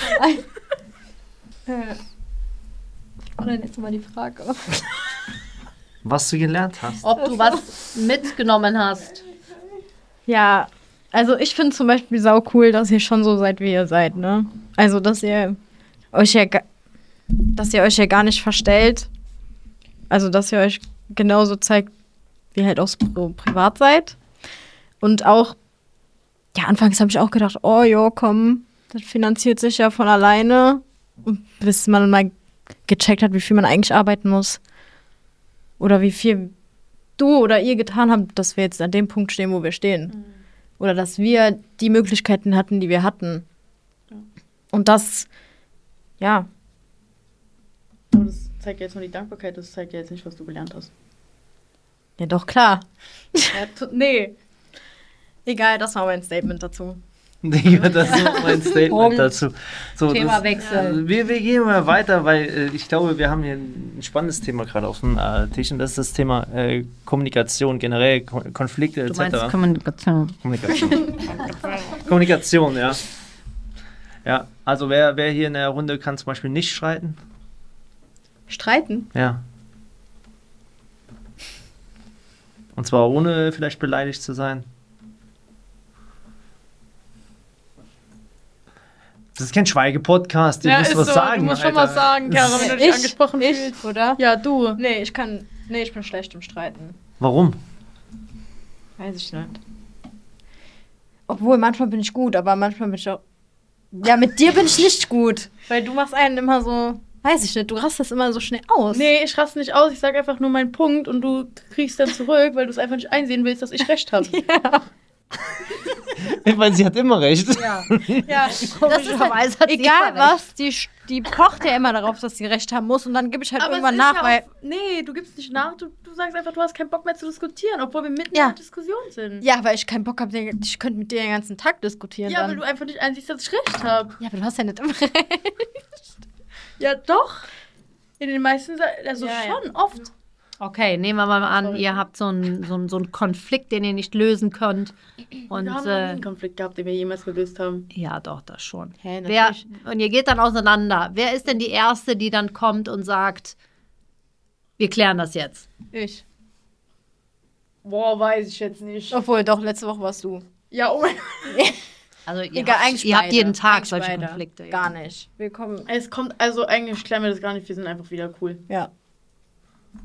Äh, was war denn jetzt mal die Frage? Was du gelernt hast? Ob du was mitgenommen hast. Ja, also ich finde zum Beispiel sau cool, dass ihr schon so seid, wie ihr seid, ne? Also, dass ihr euch ja, ga- dass ihr euch ja gar nicht verstellt. Also, dass ihr euch genauso zeigt, wie ihr halt auch so privat seid. Und auch, ja, anfangs habe ich auch gedacht, oh jo, komm, das finanziert sich ja von alleine. Und bis man mal gecheckt hat, wie viel man eigentlich arbeiten muss. Oder wie viel du oder ihr getan habt, dass wir jetzt an dem Punkt stehen, wo wir stehen. Oder dass wir die Möglichkeiten hatten, die wir hatten. Ja. Und das, ja, Aber das zeigt ja jetzt nur die Dankbarkeit, das zeigt ja jetzt nicht, was du gelernt hast. ja doch, klar. Ja, t- nee. Egal, das war mein Statement dazu. Ja, das ist mein Statement Punkt. dazu. So, Themawechsel. Das, wir, wir gehen mal weiter, weil äh, ich glaube, wir haben hier ein spannendes Thema gerade auf dem äh, Tisch und das ist das Thema äh, Kommunikation, generell Ko Konflikte Du et meinst cetera. Kommunikation. Kommunikation. Kommunikation, ja. Ja, also wer, wer hier in der Runde kann zum Beispiel nicht streiten? Streiten? Ja. Und zwar ohne vielleicht beleidigt zu sein. Das ist kein Schweige-Podcast, ihr müsst was sagen. Du musst schon Alter. was sagen, Kara, wenn du dich Ich? angesprochen Ich, fühlst. oder? Ja, du. Nee, ich kann, nee, ich bin schlecht im Streiten. Warum? Weiß ich nicht. Obwohl, manchmal bin ich gut, aber manchmal bin ich auch. Ja, mit dir bin ich nicht gut. Weil du machst einen immer so. Weiß ich nicht, du rastest immer so schnell aus. Nee, ich raste nicht aus, ich sage einfach nur meinen Punkt und du kriegst dann zurück, weil du es einfach nicht einsehen willst, dass ich recht habe. Ja. Weil sie hat immer recht. Ja. Ja, das ist Komischerweise halt, hat sie egal immer recht. was, die, die pocht ja immer darauf, dass sie recht haben muss und dann gebe ich halt Aber irgendwann es ist nach, ja weil. auch, nee, du gibst nicht nach, du, du sagst einfach, du hast keinen Bock mehr zu diskutieren, obwohl wir mitten Ja. in der Diskussion sind. Ja, weil ich keinen Bock habe, ich könnte mit dir den ganzen Tag diskutieren. Ja, dann. weil du einfach nicht einsiehst, dass ich recht habe. Ja, aber du hast ja nicht immer recht. Ja, doch. In den meisten, Sa also Ja, ja. schon, oft. Okay, nehmen wir mal an, Sorry. ihr habt so einen so einen- so einen Konflikt, den ihr nicht lösen könnt. Und wir haben noch nie äh, einen Konflikt gehabt, den wir jemals gelöst haben. ja, doch, das schon. Hä, Wer, natürlich. und ihr geht dann auseinander. Wer ist denn die Erste, die dann kommt und sagt, wir klären das jetzt? Ich. Boah, weiß ich jetzt nicht. Obwohl, doch, letzte Woche warst du. Ja, oh mein Gott. Also ihr, Egal, habt, eigentlich ihr habt beide. jeden Tag Eigentlich solche beide. Konflikte. Ja. Gar nicht. Willkommen. Es kommt, also eigentlich klären wir das gar nicht, wir sind einfach wieder cool. Ja.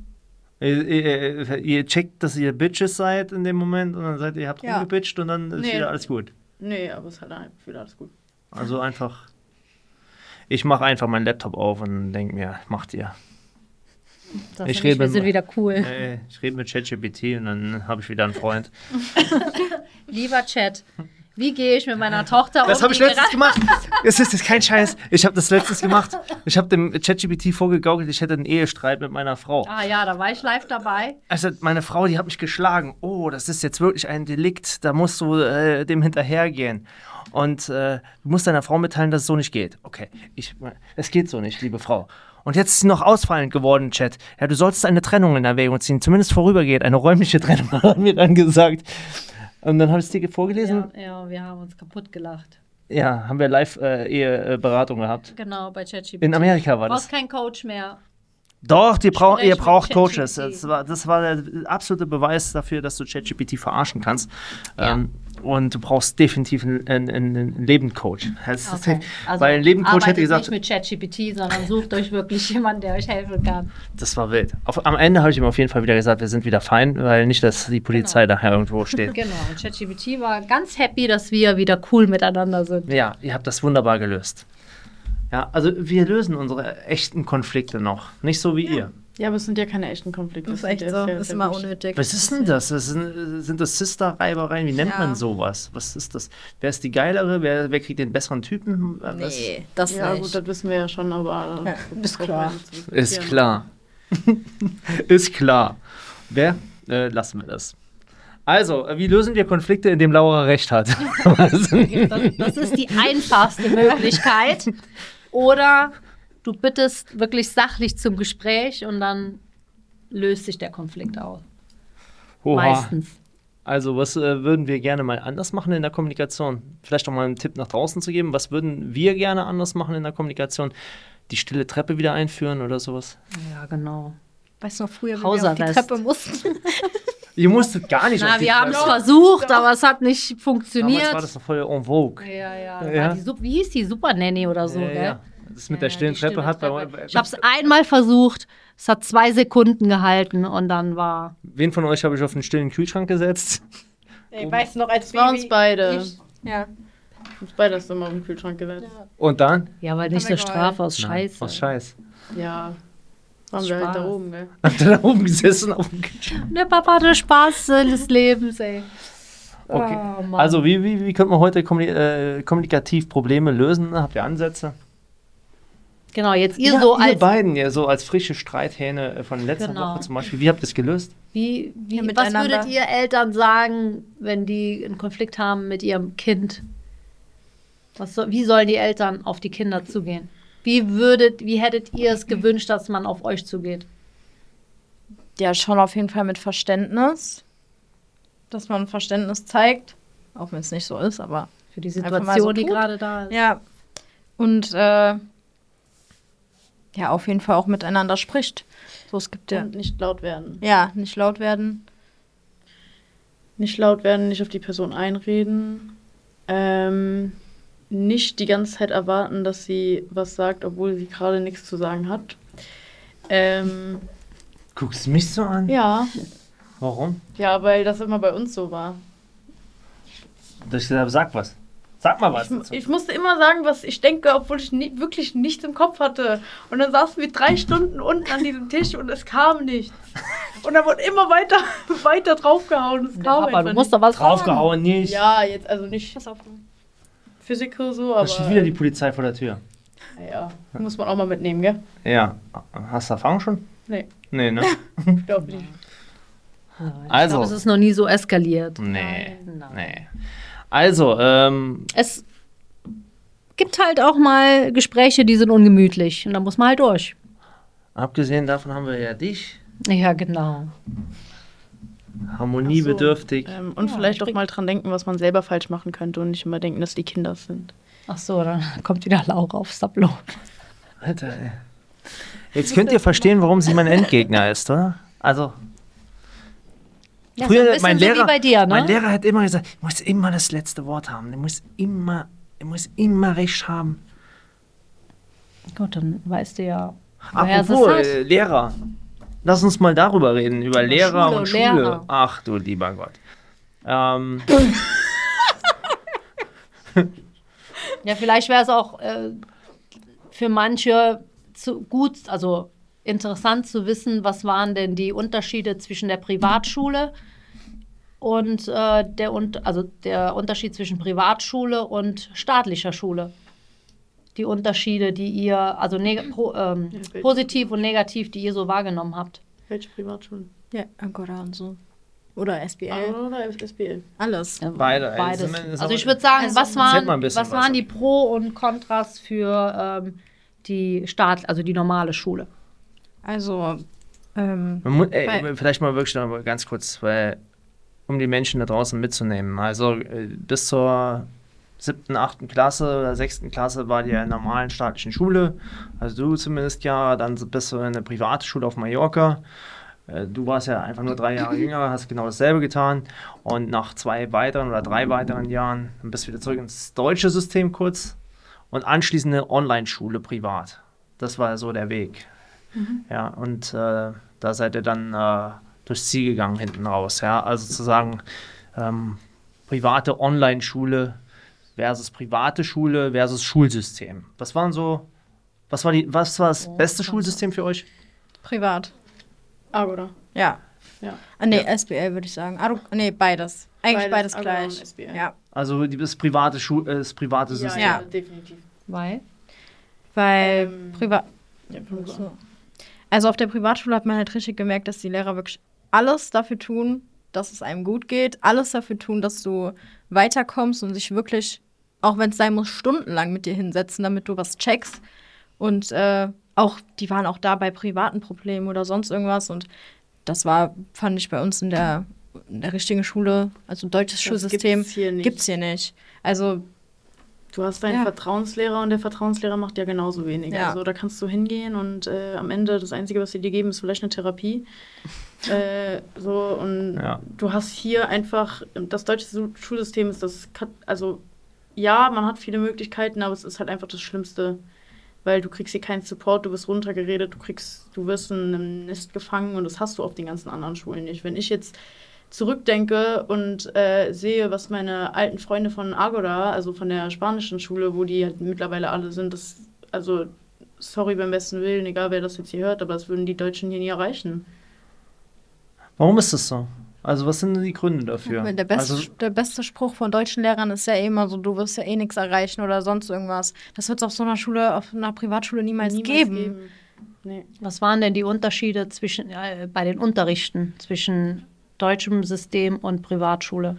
Ihr, ihr, ihr checkt, dass ihr Bitches seid in dem Moment und dann seid ihr, habt Ja. rumgebitcht und dann ist Nee. wieder alles gut. Nee, aber es hat dann wieder alles gut. Also einfach, ich mache einfach meinen Laptop auf und denke mir, macht ihr. Das Ich ich rede wir mit- sind wieder cool. Äh, ich rede mit ChatGPT und dann habe ich wieder einen Freund. Lieber Chat, wie gehe ich mit meiner Tochter Das um? habe ich die letztens gerade- gemacht. Es ist, das ist kein Scheiß. Ich habe das letztens gemacht. Ich habe dem ChatGPT vorgegaukelt, ich hätte einen Ehestreit mit meiner Frau. Ah ja, da war ich live dabei. Also meine Frau, die hat mich geschlagen. Oh, das ist jetzt wirklich ein Delikt. Da musst du äh, dem hinterhergehen. Und äh, du musst deiner Frau mitteilen, dass es so nicht geht. Okay, ich, es geht so nicht, liebe Frau. Und jetzt ist sie noch ausfallend geworden, Chat. Ja, du sollst eine Trennung in Erwägung ziehen, zumindest vorübergehend. Eine räumliche Trennung, hat mir dann gesagt. Und dann habe ich es dir vorgelesen. Ja, ja, wir haben uns kaputt gelacht. Ja, haben wir Live-Eheberatung gehabt. Genau, bei ChatGPT. In Amerika war Du brauchst das. keinen Coach mehr. Doch, die brauch, Sprech ihr mit braucht ChatGPT. Coaches. Das war, das war der absolute Beweis dafür, dass du ChatGPT verarschen kannst. Ja. Ähm, und du brauchst definitiv einen, einen, einen Lebendcoach. Das ist Okay. safe. Weil ein Lebendcoach arbeitet hätte gesagt, nicht mit ChatGPT, sondern sucht euch wirklich jemanden, der euch helfen kann. das war wild. Auf, am Ende habe ich ihm auf jeden Fall wieder gesagt, wir sind wieder fein, weil nicht, dass die Polizei nachher irgendwo steht. Genau, und ChatGPT war ganz happy, dass wir wieder cool miteinander sind. Ja, ihr habt das wunderbar gelöst. Ja, also wir lösen unsere echten Konflikte noch. Nicht so wie ihr. Ja, aber es sind ja keine echten Konflikte. Das ist sind echt ja- so. ja- Das ist ja immer wurscht. unnötig. Was ist denn das? das sind, sind das Sister-Reibereien? Wie nennt Ja. man sowas? Was ist das? Wer ist die geilere? Wer, wer kriegt den besseren Typen? Was? Nee, das Ja, nicht. gut, das wissen wir ja schon, aber. Ja, ist klar. Ist klar. Ist klar. Wer? Äh, lassen wir das. Also, äh, wie lösen wir Konflikte, in dem Laura recht hat? Das, das ist die einfachste Möglichkeit. Oder du bittest wirklich sachlich zum Gespräch und dann löst sich der Konflikt aus. Oha. Meistens. Also, was äh, würden wir gerne mal anders machen in der Kommunikation? Vielleicht auch mal einen Tipp nach draußen zu geben. Was würden wir gerne anders machen in der Kommunikation? Die stille Treppe wieder einführen oder sowas? Ja, genau. Weißt du noch früher, wenn wir auf die Hausarrest. Treppe mussten? Ihr musstet gar nicht auf Na, die wir haben es Treppe. versucht, aber es hat nicht Damals funktioniert. war das noch voll en vogue. Ja, ja. da Ja. War die Sup- Wie hieß die? Super Nanny oder so, Ja, gell? ja. Das mit Ja, der ja, stillen die Treppe stille hat bei Treppe. Ich habe es einmal versucht, es hat zwei Sekunden gehalten und dann war. Wen von euch habe ich auf den stillen Kühlschrank gesetzt? Ich weiß noch, als Das war uns beide. Ich, ja. Uns beide hast du immer auf den Kühlschrank gesetzt. Und dann? Ja, aber nicht wir eine Strafe aus Nein, Scheiße. Aus Scheiß. Ja. Waren wir halt Spaß. da oben, gell? Habt ihr da oben gesessen auf dem Kühlschrank? Der Papa hatte Spaß des Lebens, ey. Okay. Oh, Mann. Also, wie, wie, wie könnte man heute kommuni äh, kommunikativ Probleme lösen? Habt ihr Ansätze? Genau, jetzt ihr Ja, so ihr als. beiden, ja, so als frische Streithähne äh, von letzter Genau. Woche zum Beispiel. Wie habt ihr es gelöst? Wie, wie, Ja, was miteinander. würdet ihr Eltern sagen, wenn die einen Konflikt haben mit ihrem Kind? Was soll, wie sollen die Eltern auf die Kinder zugehen? Wie würdet, wie hättet ihr es gewünscht, dass man auf euch zugeht? Ja, schon auf jeden Fall mit Verständnis. Dass man Verständnis zeigt. Auch wenn es nicht so ist, aber Für die Einfach mal Situation, so die tut. gerade da ist. ja. Und äh, ja, auf jeden Fall auch miteinander spricht. So, es gibt ja. Und nicht laut werden. Ja, nicht laut werden. Nicht laut werden, nicht auf die Person einreden. Ähm, nicht die ganze Zeit erwarten, dass sie was sagt, obwohl sie gerade nichts zu sagen hat. Ähm, Guckst du mich so an? ja. Warum? Ja, weil das immer bei uns so war. Dass ich gesagt habe, sag was. Sag mal was. Ich, dazu. ich musste immer sagen, was ich denke, obwohl ich nie, wirklich nichts im Kopf hatte. Und dann saßen wir drei Stunden unten an diesem Tisch und es kam nichts. Und dann wurde immer weiter, weiter draufgehauen. Es Der kam Papa, einfach du musst doch was sagen. Draufgehauen nicht. Ja, jetzt also nicht Pass auf. Physik oder so, Da aber. steht wieder die Polizei vor der Tür. Ja, muss man auch mal mitnehmen, gell? Ja. Hast du Erfahrung schon? Nee, Nee, ne? ich glaube nicht. Ja, ich Also. glaube, es ist noch nie so eskaliert. Nee. Nein. Nee. Also, ähm, Es gibt halt auch mal Gespräche, die sind ungemütlich. Und da muss man halt durch. abgesehen davon haben wir ja dich. Ja, genau. Harmoniebedürftig. Ähm, und Ja, vielleicht auch spring- mal dran denken, was man selber falsch machen könnte und nicht immer denken, dass die Kinder es sind. Ach so, dann kommt wieder Laura aufs Tableau. Alter, ey. Jetzt könnt ihr verstehen, warum sie mein Endgegner ist, oder? Also, Ja, früher, so ein bisschen mein so Lehrer, wie bei dir, ne? mein Lehrer hat immer gesagt, ich muss immer das letzte Wort haben. Ich muss immer, ich muss immer recht haben. Gut, dann weißt du ja, woher es Apropos, hat. äh, Lehrer. lass uns mal darüber reden, über, Über Lehrer Schule und und Schule. Lehrer. Ach du lieber Gott. Ähm, Ja, vielleicht wäre es auch äh, für manche zu gut, also interessant zu wissen, was waren denn die Unterschiede zwischen der Privatschule und äh, der, und, also der Unterschied zwischen Privatschule und staatlicher Schule. Die Unterschiede, die ihr, also neg- pro, ähm, Ja, welche? positiv und negativ, die ihr so wahrgenommen habt. Welche Privatschulen? Ja, Agora und so. Oder S B L. Oder S B L? Alles. Ja, Beide, also Beides. zumindest Also auch- ich würde sagen, Also was erzähl mal ein waren, bisschen was was. waren die Pro und Kontras für ähm, die Staat, also die normale Schule? Also, ähm, Man mu- ey, Weil- vielleicht mal wirklich noch mal ganz kurz, weil, um die Menschen da draußen mitzunehmen. Also äh, bis zur siebten, achten Klasse oder sechsten Klasse war die ja in der normalen staatlichen Schule. Also du zumindest ja, dann bist du in eine private Schule auf Mallorca. Äh, Du warst ja einfach nur drei Jahre jünger, hast genau dasselbe getan. Und nach zwei weiteren oder drei weiteren Jahren, dann bist du wieder zurück ins deutsche System kurz. Und anschließend eine Online-Schule privat. Das war so der Weg. Ja, und äh, da seid ihr dann äh, durchs Ziel gegangen hinten raus. Ja, also zu sagen, ähm, private Online-Schule versus private Schule versus Schulsystem. Was waren so, was war die, was war das beste Schulsystem für euch? privat. Agora. Ja. Ja. Ah, nee, Ja. S B L würde ich sagen. Ah, du, nee, beides. Eigentlich Beides, beides, Agora und gleich. S B L. Ja. Also die- das private Schul, äh, das private System. Ja. definitiv. Weil? Weil Ähm, privat. Ja, fang du an. Also auf der Privatschule hat man halt richtig gemerkt, dass die Lehrer wirklich alles dafür tun, dass es einem gut geht, alles dafür tun, dass du weiterkommst und sich wirklich, auch wenn es sein muss, stundenlang mit dir hinsetzen, damit du was checkst. Und äh, auch, die waren auch da bei privaten Problemen oder sonst irgendwas. Und das war, fand ich bei uns in der, in der richtigen Schule, also deutsches Das Schulsystem, gibt's hier nicht. gibt's hier nicht. Also Du hast deinen Ja. Vertrauenslehrer und der Vertrauenslehrer macht ja genauso wenig. Ja. Also da kannst du hingehen und äh, am Ende das Einzige, was sie dir geben, ist vielleicht eine Therapie. äh, so und Ja. du hast hier einfach, das deutsche Su- Schulsystem ist das, kat- also ja, man hat viele Möglichkeiten, aber es ist halt einfach das Schlimmste, weil du kriegst hier keinen Support, du wirst runtergeredet, du kriegst, du wirst in einem Nest gefangen und das hast du auf den ganzen anderen Schulen nicht. Wenn ich jetzt zurückdenke und äh, sehe, was meine alten Freunde von Agora, also von der spanischen Schule, wo die halt mittlerweile alle sind, das, also sorry beim besten Willen, egal wer das jetzt hier hört, aber das würden die Deutschen hier nie erreichen. Warum ist das so? Also was sind denn die Gründe dafür? Weil Der beste, also, der beste Spruch von deutschen Lehrern ist ja eh immer so, du wirst ja eh nichts erreichen oder sonst irgendwas. Das wird es auf so einer Schule, auf einer Privatschule niemals, Niemals geben. Nee. Was waren denn die Unterschiede zwischen, äh, bei den Unterrichten zwischen deutschem System und Privatschule?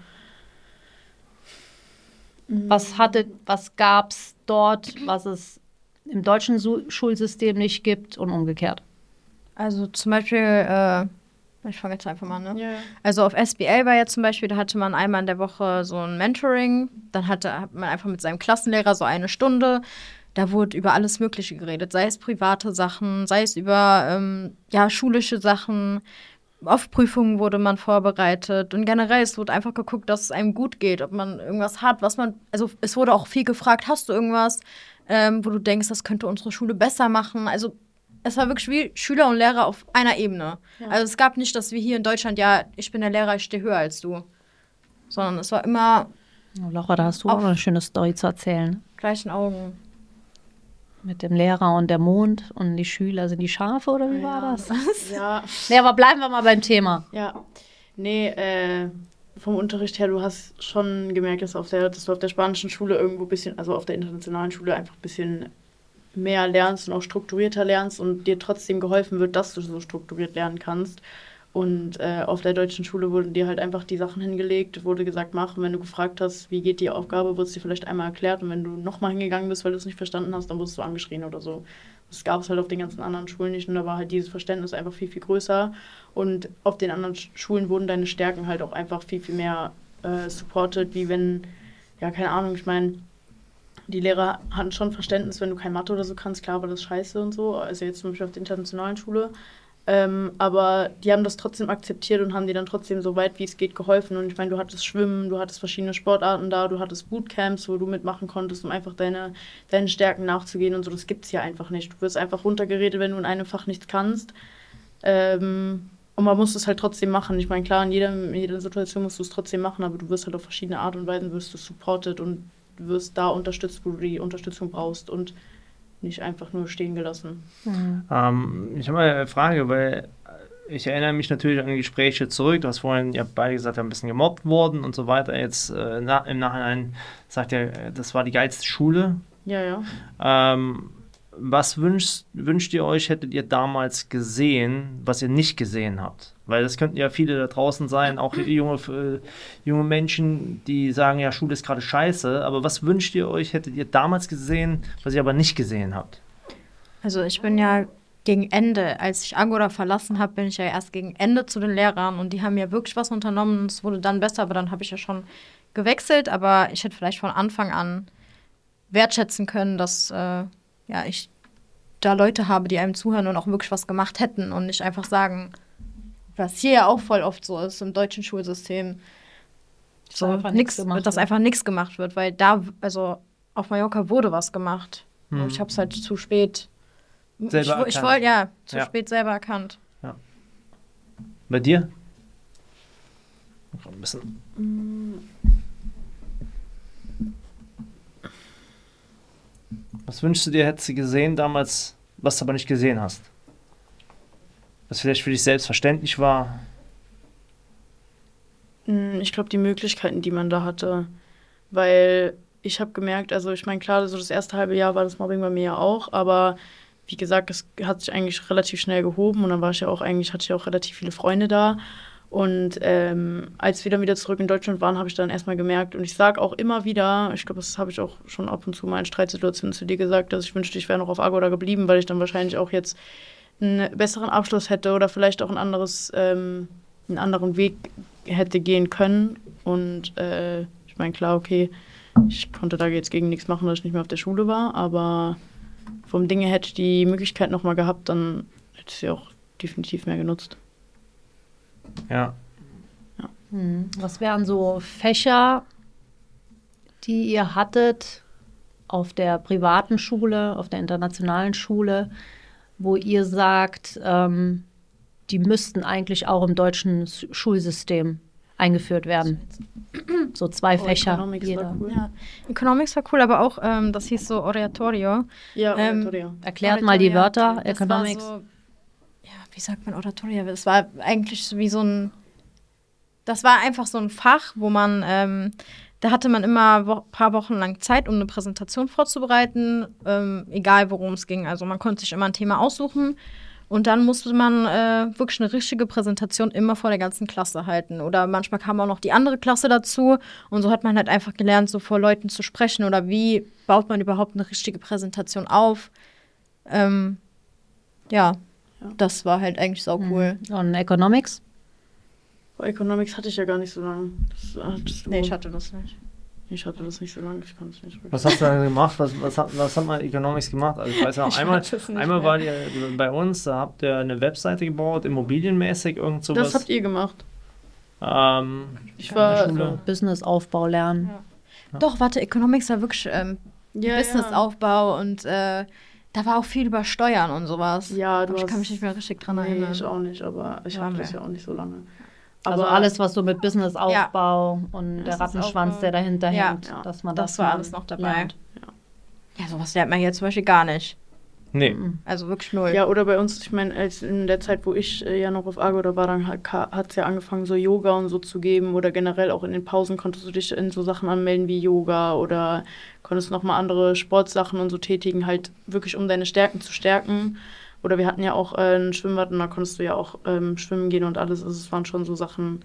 Was hatte, was gab es dort, was es im deutschen Su Schulsystem nicht gibt und umgekehrt? Also zum Beispiel, äh, ich fange jetzt einfach mal an, ne? Ja, ja. Also auf S B L war ja zum Beispiel, da hatte man einmal in der Woche so ein Mentoring, dann hatte, hat man einfach mit seinem Klassenlehrer so eine Stunde, da wurde über alles Mögliche geredet, sei es private Sachen, sei es über ähm, ja, schulische Sachen. Auf Prüfungen wurde man vorbereitet und generell, es wurde einfach geguckt, dass es einem gut geht, ob man irgendwas hat, was man, also es wurde auch viel gefragt, hast du irgendwas, ähm, wo du denkst, das könnte unsere Schule besser machen, also es war wirklich wie Schüler und Lehrer auf einer Ebene. Ja. Also es gab nicht, dass wir hier in Deutschland, ja, ich bin der Lehrer, ich stehe höher als du, sondern es war immer Oh, Laura, da hast du Auf- auch noch eine schöne Story zu erzählen. gleichen Augen. Mit dem Lehrer und der Mond und die Schüler sind die Schafe oder wie war Ja. das? Ja, Nee, aber bleiben wir mal beim Thema. ja. Nee, äh, vom Unterricht her, du hast schon gemerkt, dass, auf der, dass du auf der spanischen Schule irgendwo ein bisschen, also auf der internationalen Schule einfach ein bisschen mehr lernst und auch strukturierter lernst und dir trotzdem geholfen wird, dass du so strukturiert lernen kannst. Und äh, auf der deutschen Schule wurden dir halt einfach die Sachen hingelegt, wurde gesagt, mach. Und wenn du gefragt hast, wie geht die Aufgabe, wurde es dir vielleicht einmal erklärt. Und wenn du nochmal hingegangen bist, weil du es nicht verstanden hast, dann wurdest du angeschrien oder so. Das gab es halt auf den ganzen anderen Schulen nicht. Und da war halt dieses Verständnis einfach viel, viel größer. Und auf den anderen Sch- Schulen wurden deine Stärken halt auch einfach viel, viel mehr äh, supported, wie wenn, ja, keine Ahnung, ich meine, die Lehrer hatten schon Verständnis, wenn du kein Mathe oder so kannst, klar war das scheiße und so. Also jetzt zum Beispiel auf der internationalen Schule. Ähm, aber die haben das trotzdem akzeptiert und haben dir dann trotzdem so weit wie es geht geholfen. Und ich meine, du hattest Schwimmen, du hattest verschiedene Sportarten da, du hattest Bootcamps, wo du mitmachen konntest, um einfach deine, deinen Stärken nachzugehen und so. Das gibt es hier einfach nicht. Du wirst einfach runtergeredet, wenn du in einem Fach nichts kannst. Ähm, und man muss es halt trotzdem machen. Ich meine, klar, in jeder, in jeder Situation musst du es trotzdem machen, aber du wirst halt auf verschiedene Art und Weisen wirst du supported und wirst da unterstützt, wo du die Unterstützung brauchst und nicht einfach nur stehen gelassen. Mhm. Ähm, ich habe mal eine Frage, weil ich erinnere mich natürlich an die Gespräche zurück. Du hast vorhin, ihr habt beide gesagt, ihr habt ein bisschen gemobbt worden und so weiter. Jetzt äh, na, im Nachhinein sagt ihr, das war die geilste Schule. Ja, ja. Ähm, was wünscht, wünscht ihr euch, hättet ihr damals gesehen, was ihr nicht gesehen habt? Weil das könnten ja viele da draußen sein, auch junge, äh, junge Menschen, die sagen, ja, Schule ist gerade scheiße. Aber was wünscht ihr euch, hättet ihr damals gesehen, was ihr aber nicht gesehen habt? Also ich bin ja gegen Ende, als ich Agora verlassen habe, bin ich ja erst gegen Ende zu den Lehrern und die haben ja wirklich was unternommen und es wurde dann besser, aber dann habe ich ja schon gewechselt, aber ich hätte vielleicht von Anfang an wertschätzen können, dass äh, ja, ich da Leute habe, die einem zuhören und auch wirklich was gemacht hätten und nicht einfach sagen, was hier ja auch voll oft so ist im deutschen Schulsystem, so einfach nix, nichts gemacht dass wird. einfach nichts gemacht wird, weil da, also auf Mallorca wurde was gemacht. Hm. Und ich habe es halt zu spät, Selber ich, ich erkannt. wollte, ja, zu Ja. spät selber erkannt. Bei dir? Noch ein bisschen. Was wünschst du dir, hättest du gesehen damals, was du aber nicht gesehen hast? Was vielleicht für dich selbstverständlich war? Mm, Ich glaube, die Möglichkeiten, die man da hatte, weil ich habe gemerkt, also ich meine, klar, so das erste halbe Jahr war das Mobbing bei mir ja auch, aber wie gesagt, es hat sich eigentlich relativ schnell gehoben und dann war ich ja auch eigentlich, hatte ich auch relativ viele Freunde da. Und ähm, als wir dann wieder zurück in Deutschland waren, habe ich dann erstmal gemerkt, und ich sage auch immer wieder, ich glaube, das habe ich auch schon ab und zu mal in Streitsituationen zu dir gesagt, dass ich wünschte, ich wäre noch auf Agora geblieben, weil ich dann wahrscheinlich auch jetzt einen besseren Abschluss hätte oder vielleicht auch ein anderes, ähm, einen anderen Weg hätte gehen können. Und äh, ich meine, klar, okay, ich konnte da jetzt gegen nichts machen, dass ich nicht mehr auf der Schule war, aber vom Dinge hätte ich die Möglichkeit nochmal gehabt, dann hätte ich sie auch definitiv mehr genutzt. Ja. Hm. Was wären so Fächer, die ihr hattet auf der privaten Schule, auf der internationalen Schule, wo ihr sagt, ähm, die müssten eigentlich auch im deutschen S- Schulsystem eingeführt werden? So zwei Oh, Fächer. Economics war Jeder. cool. Ja, Economics war cool, aber auch, ähm, das hieß so Oratorio. Ja, Ähm, Oratorio. Erklärt mal die Oratorio. Wörter, Das Economics. War so, ja, wie sagt man Oratorio? Das war eigentlich so wie so ein, das war einfach so ein Fach, wo man, ähm, da hatte man immer ein paar Wochen lang Zeit, um eine Präsentation vorzubereiten, ähm, egal worum es ging. Also man konnte sich immer ein Thema aussuchen und dann musste man äh, wirklich eine richtige Präsentation immer vor der ganzen Klasse halten. Oder manchmal kam auch noch die andere Klasse dazu und so hat man halt einfach gelernt, so vor Leuten zu sprechen oder wie baut man überhaupt eine richtige Präsentation auf. Ähm, ja, Ja. das war halt eigentlich sau cool. Mhm. Und Economics? Oh, Economics hatte ich ja gar nicht so lange. Das hattest du. Nee, ich hatte das nicht. Ich hatte das nicht so lange, ich kann es nicht wirklich. Was hast du da gemacht? Was, was, hat, was hat man Economics gemacht? Also ich weiß ja, Ich einmal, weiß es nicht einmal mehr. war ihr bei uns, da habt ihr eine Webseite gebaut, immobilienmäßig, irgend sowas. Das habt ihr gemacht. ähm, Ich in der war. Schule. Businessaufbau lernen. Doch, warte, Economics war wirklich ähm, Ja, Businessaufbau und äh, da war auch viel über Steuern und sowas. Ja, du Aber ich hast. kann mich nicht mehr richtig dran Nee, erinnern. ich auch nicht, aber ich Waren hatte das wir. ja auch nicht so lange. Also Aber alles, was so mit Businessaufbau und der Businessaufbau. Rattenschwanz, der dahinter Ja. hängt, Ja. dass man das, Das war mal alles noch dabei. lernt. Ja, sowas lernt man hier zum Beispiel gar nicht. Nee. Mhm. Also wirklich null. Ja, oder bei uns, ich meine, als in der Zeit, wo ich äh, ja noch auf Agora war, dann hat es ja angefangen, so Yoga und so zu geben. Oder generell auch in den Pausen konntest du dich in so Sachen anmelden wie Yoga oder konntest nochmal andere Sportsachen und so tätigen, halt wirklich um deine Stärken zu stärken. Oder wir hatten ja auch äh, ein Schwimmbad und da konntest du ja auch ähm, schwimmen gehen und alles. Also es waren schon so Sachen,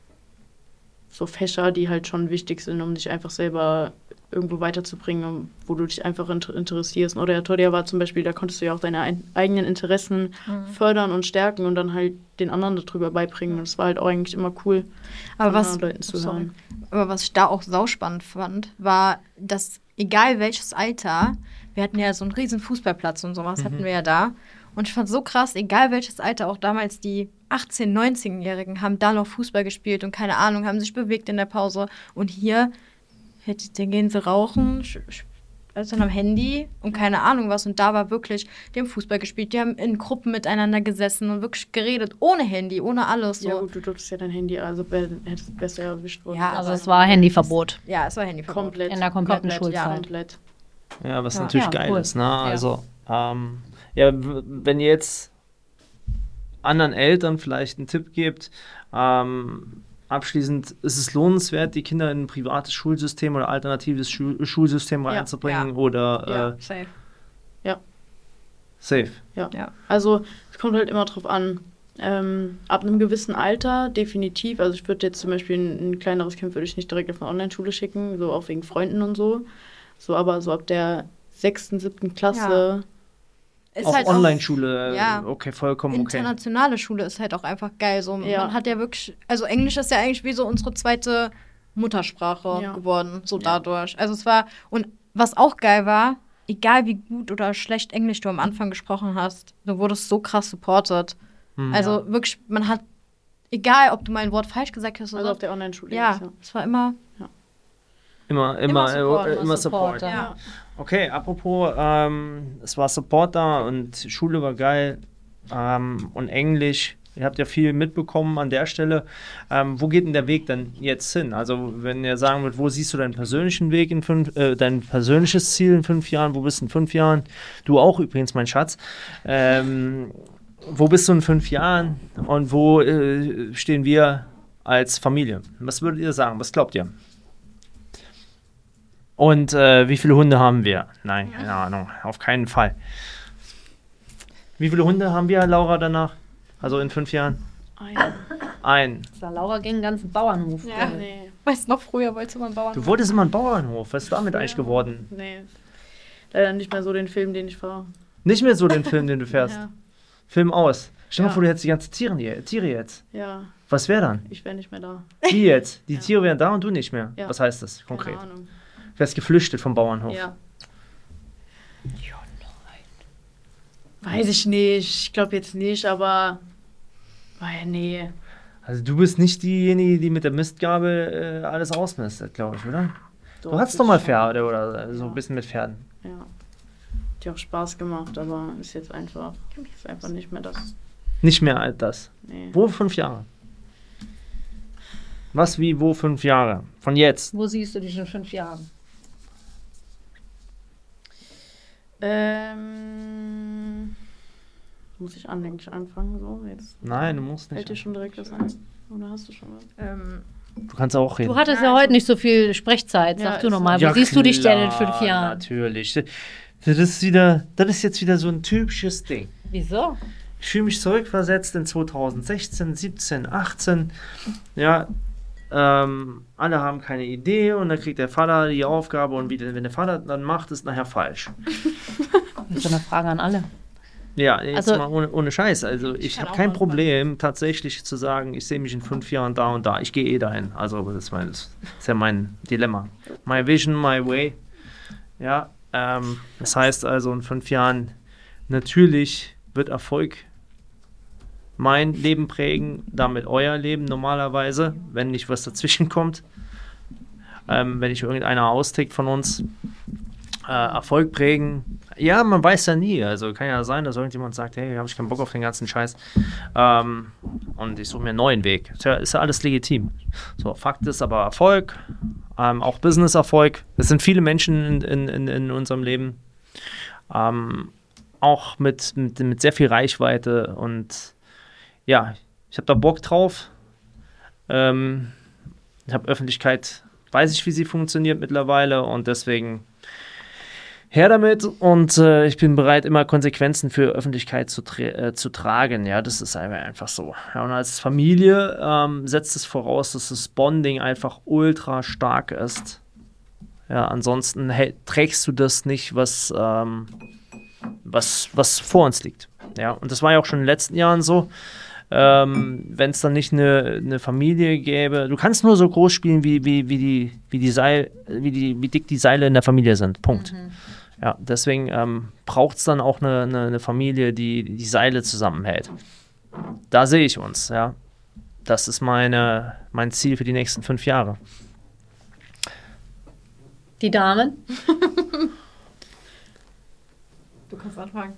so Fächer, die halt schon wichtig sind, um dich einfach selber irgendwo weiterzubringen, wo du dich einfach inter interessierst. Oder Oratorio war zum Beispiel, da konntest du ja auch deine ein eigenen Interessen Mhm. fördern und stärken und dann halt den anderen darüber beibringen. Und das war halt auch eigentlich immer cool, Aber von was, anderen Leuten zu sorry. hören. Aber was ich da auch sauspannend fand, war, dass egal welches Alter, wir hatten ja so einen riesen Fußballplatz und sowas Mhm. hatten wir ja da. Und ich fand so krass, egal welches Alter, auch damals die achtzehn-, neunzehnjährigen haben da noch Fußball gespielt und keine Ahnung, haben sich bewegt in der Pause. Und hier, da gehen sie rauchen, sch- sch- Eltern am Handy und keine Ahnung was. Und da war wirklich, die haben Fußball gespielt, die haben in Gruppen miteinander gesessen und wirklich geredet, ohne Handy, ohne alles. So. Ja gut, du durftest ja dein Handy, also hättest besser erwischt worden. Ja, Also es war Handyverbot. Ja, es war Handyverbot. Komplett. In der kompletten Komplett, ja. Schulzeit. Komplett. Ja, was Ja. natürlich Ja, geil cool. ist, ne? Also, ähm, ja, w- wenn ihr jetzt anderen Eltern vielleicht einen Tipp gebt, ähm, abschließend ist es lohnenswert, die Kinder in ein privates Schulsystem oder alternatives Schul Schulsystem Ja, reinzubringen ja. oder Ja. äh, Safe. safe? Ja. Ja. Also es kommt halt immer drauf an. Ähm, ab einem gewissen Alter definitiv. Also ich würde jetzt zum Beispiel ein, ein kleineres Kind würde ich nicht direkt auf eine Online-Schule schicken, so auch wegen Freunden und so. So, aber so ab der sechsten, siebten Klasse. Ist Auch halt Online-Schule, ja. okay, vollkommen okay. Internationale Schule ist halt auch einfach geil. So, Ja. Man hat ja wirklich, also Englisch ist ja eigentlich wie so unsere zweite Muttersprache Ja. geworden, so Ja. dadurch. Also es war, und was auch geil war, egal wie gut oder schlecht Englisch du am Anfang gesprochen hast, du wurdest so krass supported. Hm. Also wirklich, man hat, egal ob du mal ein Wort falsch gesagt hast oder Also so, auf der Online-Schule. ja, jetzt, es war immer, Immer, immer, Immer Support, äh, immer immer Support, Support. ja. Ja. Okay, apropos, ähm, es war Support da und Schule war geil ähm, und Englisch. Ihr habt ja viel mitbekommen an der Stelle. Ähm, wo geht denn der Weg dann jetzt hin? Also wenn ihr sagen würdet, wo siehst du deinen persönlichen Weg in fünf, äh, dein persönliches Ziel in fünf Jahren? Wo bist du in fünf Jahren? Du auch übrigens, mein Schatz. Ähm, wo bist du in fünf Jahren und wo äh, stehen wir als Familie? Was würdet ihr sagen? Was glaubt ihr? Und äh, wie viele Hunde haben wir? Nein, keine Ahnung, auf keinen Fall. Wie viele Hunde haben wir, Laura, danach? Also in fünf Jahren? Ein. Ein. Da Laura gegen den ganzen Bauernhof. Ja. Äh, Nee, weißt du noch, früher wolltest du mal einen Bauern Du wolltest immer ein Bauernhof. Was ist damit eigentlich geworden? nee. Leider nicht mehr so den Film, den ich fahre. Nicht mehr so den Film, den du fährst. Ja. Film aus. Stell dir mal Ja. vor, du hättest die ganzen Tiere, hier- Tiere jetzt. Ja, Was wäre dann? ich wäre nicht mehr da. Die jetzt? Die Ja. Tiere wären da und du nicht mehr. Ja. Was heißt das konkret? Keine Ahnung. Wärst geflüchtet vom Bauernhof. Ja. Weiß ich nicht. Ich glaube jetzt nicht, aber. Weil, nee. Also du bist nicht diejenige, die mit der Mistgabel äh, alles ausmistet, glaube ich, oder? Du hattest doch mal schon. Pferde oder so ein Ja. bisschen mit Pferden. Ja. Hat ja auch Spaß gemacht, aber ist jetzt einfach. Ist einfach nicht mehr das. Nicht mehr als das. Nee. Wo fünf Jahre? Was, wie, wo fünf Jahre? Von jetzt? Wo siehst du dich in fünf Jahren? Ähm. Muss ich anlänglich anfangen, so? Jetzt Nein, du musst fällt dir nicht. schon direkt was ein. Oder hast du schon was? Ähm, Du kannst auch reden. Du hattest Ja, ja also- heute nicht so viel Sprechzeit. Sag Ja, du ist nochmal, so. wo siehst du dich denn in klar, fünf Jahren? Natürlich. Das ist wieder, das ist jetzt wieder so ein typisches Ding. Wieso? Ich fühle mich zurückversetzt in zweitausendsechzehn, siebzehn, achtzehn. Ja, ähm, alle haben keine Idee und dann kriegt der Vater die Aufgabe und wie, wenn der Vater dann macht, ist nachher falsch. Das ist eine Frage an alle. Ja, jetzt Also- mal ohne, ohne Scheiß. Also ich, kann habe auch kein mal Problem, tatsächlich zu sagen, ich sehe mich in fünf Jahren da und da. Ich gehe eh dahin. Also das ist, mein, das ist ja mein Dilemma. My vision, my way. Ja, ähm, das heißt also in fünf Jahren natürlich wird Erfolg mein Leben prägen, damit euer Leben normalerweise, wenn nicht was dazwischen kommt. Ähm, wenn nicht irgendeiner austickt von uns. Äh, Erfolg prägen. Ja, man weiß ja nie. Also kann ja sein, dass irgendjemand sagt, hey, habe ich keinen Bock auf den ganzen Scheiß. Ähm, und ich suche mir einen neuen Weg. Ist ja, ist ja alles legitim. So, Fakt ist aber Erfolg, ähm, auch Business-Erfolg. Es sind viele Menschen in, in, in, in unserem Leben. Ähm, auch mit, mit, mit sehr viel Reichweite. Und ja, ich habe da Bock drauf. Ähm, ich habe Öffentlichkeit, weiß ich, wie sie funktioniert mittlerweile. Und deswegen her damit und äh, ich bin bereit, immer Konsequenzen für Öffentlichkeit zu, tra äh, zu tragen. Ja, das ist einfach so. Ja, und als Familie ähm, setzt es voraus, dass das Bonding einfach ultra stark ist. Ja, ansonsten hey, trägst du das nicht, was, ähm, was, was vor uns liegt. Ja, und das war ja auch schon in den letzten Jahren so. Ähm, wenn es dann nicht eine, eine Familie gäbe, du kannst nur so groß spielen, wie, wie, wie, die, wie, die Seil, wie, die, wie dick die Seile in der Familie sind. Punkt. Mhm. Ja, deswegen ähm, braucht es dann auch eine, eine, eine Familie, die die Seile zusammenhält. Da sehe ich uns, ja. Das ist meine, mein Ziel für die nächsten fünf Jahre. Die Damen? Du kannst anfangen.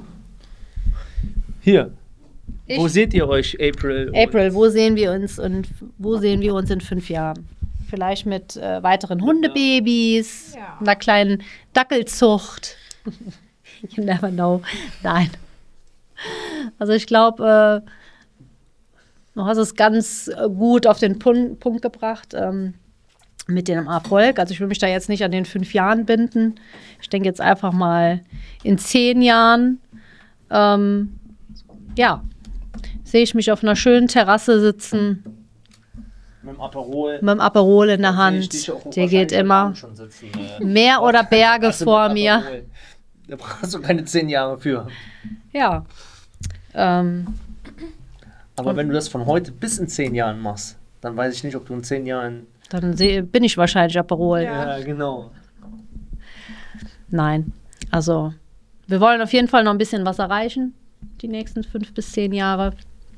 Hier. Ich? Wo seht ihr euch, April? April, wo sehen wir uns und wo sehen wir uns in fünf Jahren? Vielleicht mit äh, weiteren Hundebabys, Ja. einer kleinen Dackelzucht. You never know. Nein. Also ich glaube, äh, du hast es ganz äh, gut auf den Pun- Punkt gebracht ähm, mit dem Erfolg. Also ich will mich da jetzt nicht an den fünf Jahren binden. Ich denke jetzt einfach mal in zehn Jahren, ähm, ja, sehe ich mich auf einer schönen Terrasse sitzen, Mit dem Aperol. mit dem Aperol in der Da sehe ich Hand. dich auch Der wahrscheinlich geht heute immer. Abend schon sitzen, äh. Meer oder Berge Hast du vor mit mir. Aperol. Da brauchst du keine zehn Jahre für. Ja. Ähm, Aber wenn du das von heute bis in zehn Jahren machst, dann weiß ich nicht, ob du in zehn Jahren. dann seh, bin ich wahrscheinlich Aperol. Ja. genau. Nein. Also, wir wollen auf jeden Fall noch ein bisschen was erreichen, die nächsten fünf bis zehn Jahre.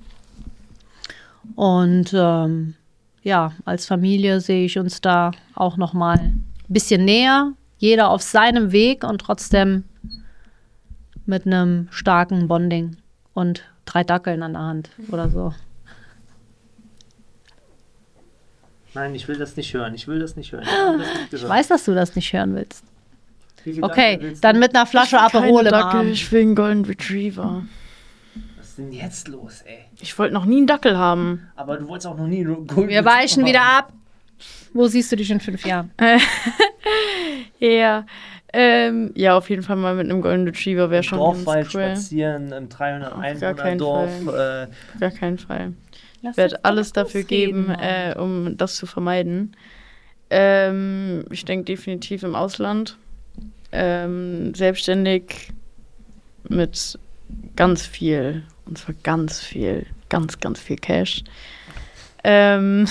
Und ähm, ja, als Familie sehe ich uns da auch noch mal ein bisschen näher. Jeder auf seinem Weg und trotzdem mit einem starken Bonding und drei Dackeln an der Hand oder so. Nein, ich will das nicht hören. Ich will das nicht hören. Ich, will das nicht Ich gehört. weiß, dass du das nicht hören willst. Wie viele Okay, Dackel willst dann du? mit einer Flasche Aperol Keine im Dackel, Arm. ich will einen Golden Retriever. Was ist denn jetzt los, ey? Ich wollte noch nie einen Dackel haben. Aber du wolltest auch noch nie Golden Wir weichen Retriever wieder haben. ab. Wo siehst du dich in fünf Jahren? Ja, ähm, ja, auf jeden Fall mal mit einem Golden Retriever wäre schon Dorfwald ganz cool. spazieren, im dreihundert Auf gar Einwohner keinen Dorf. Äh, Auf gar keinen Fall. Lass Ich werde uns doch alles dafür ausreden, geben, Mann. äh, um das zu vermeiden. Ähm, ich denke definitiv im Ausland. Ähm, selbstständig mit ganz viel, und zwar ganz viel, ganz, ganz viel Cash. Ähm,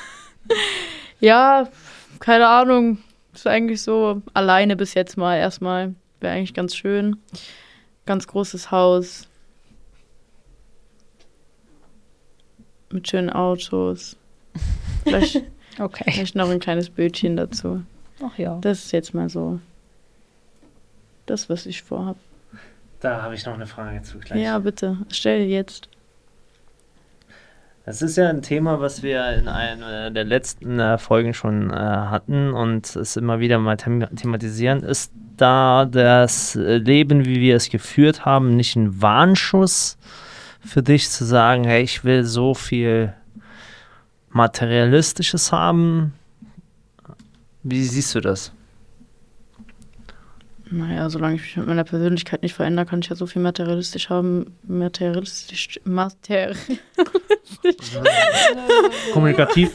ja, keine Ahnung. Ist eigentlich so alleine bis jetzt mal erstmal. Wäre eigentlich ganz schön. Ganz großes Haus. Mit schönen Autos. Vielleicht, Okay. vielleicht noch ein kleines Bötchen dazu. Ach ja. Das ist jetzt mal so das, was ich vorhabe. da habe ich noch eine Frage zu gleich. Ja, bitte. Stell dir jetzt. Das ist ja ein Thema, was wir in einer der letzten äh, Folgen schon äh, hatten und es immer wieder mal them thematisieren. Ist da das Leben, wie wir es geführt haben, nicht ein Warnschuss für dich zu sagen, hey, ich will so viel Materialistisches haben? Wie siehst du das? Naja, solange ich mich mit meiner Persönlichkeit nicht verändere, kann ich ja so viel materialistisch haben. Materialistisch. Mater Kommunikativ?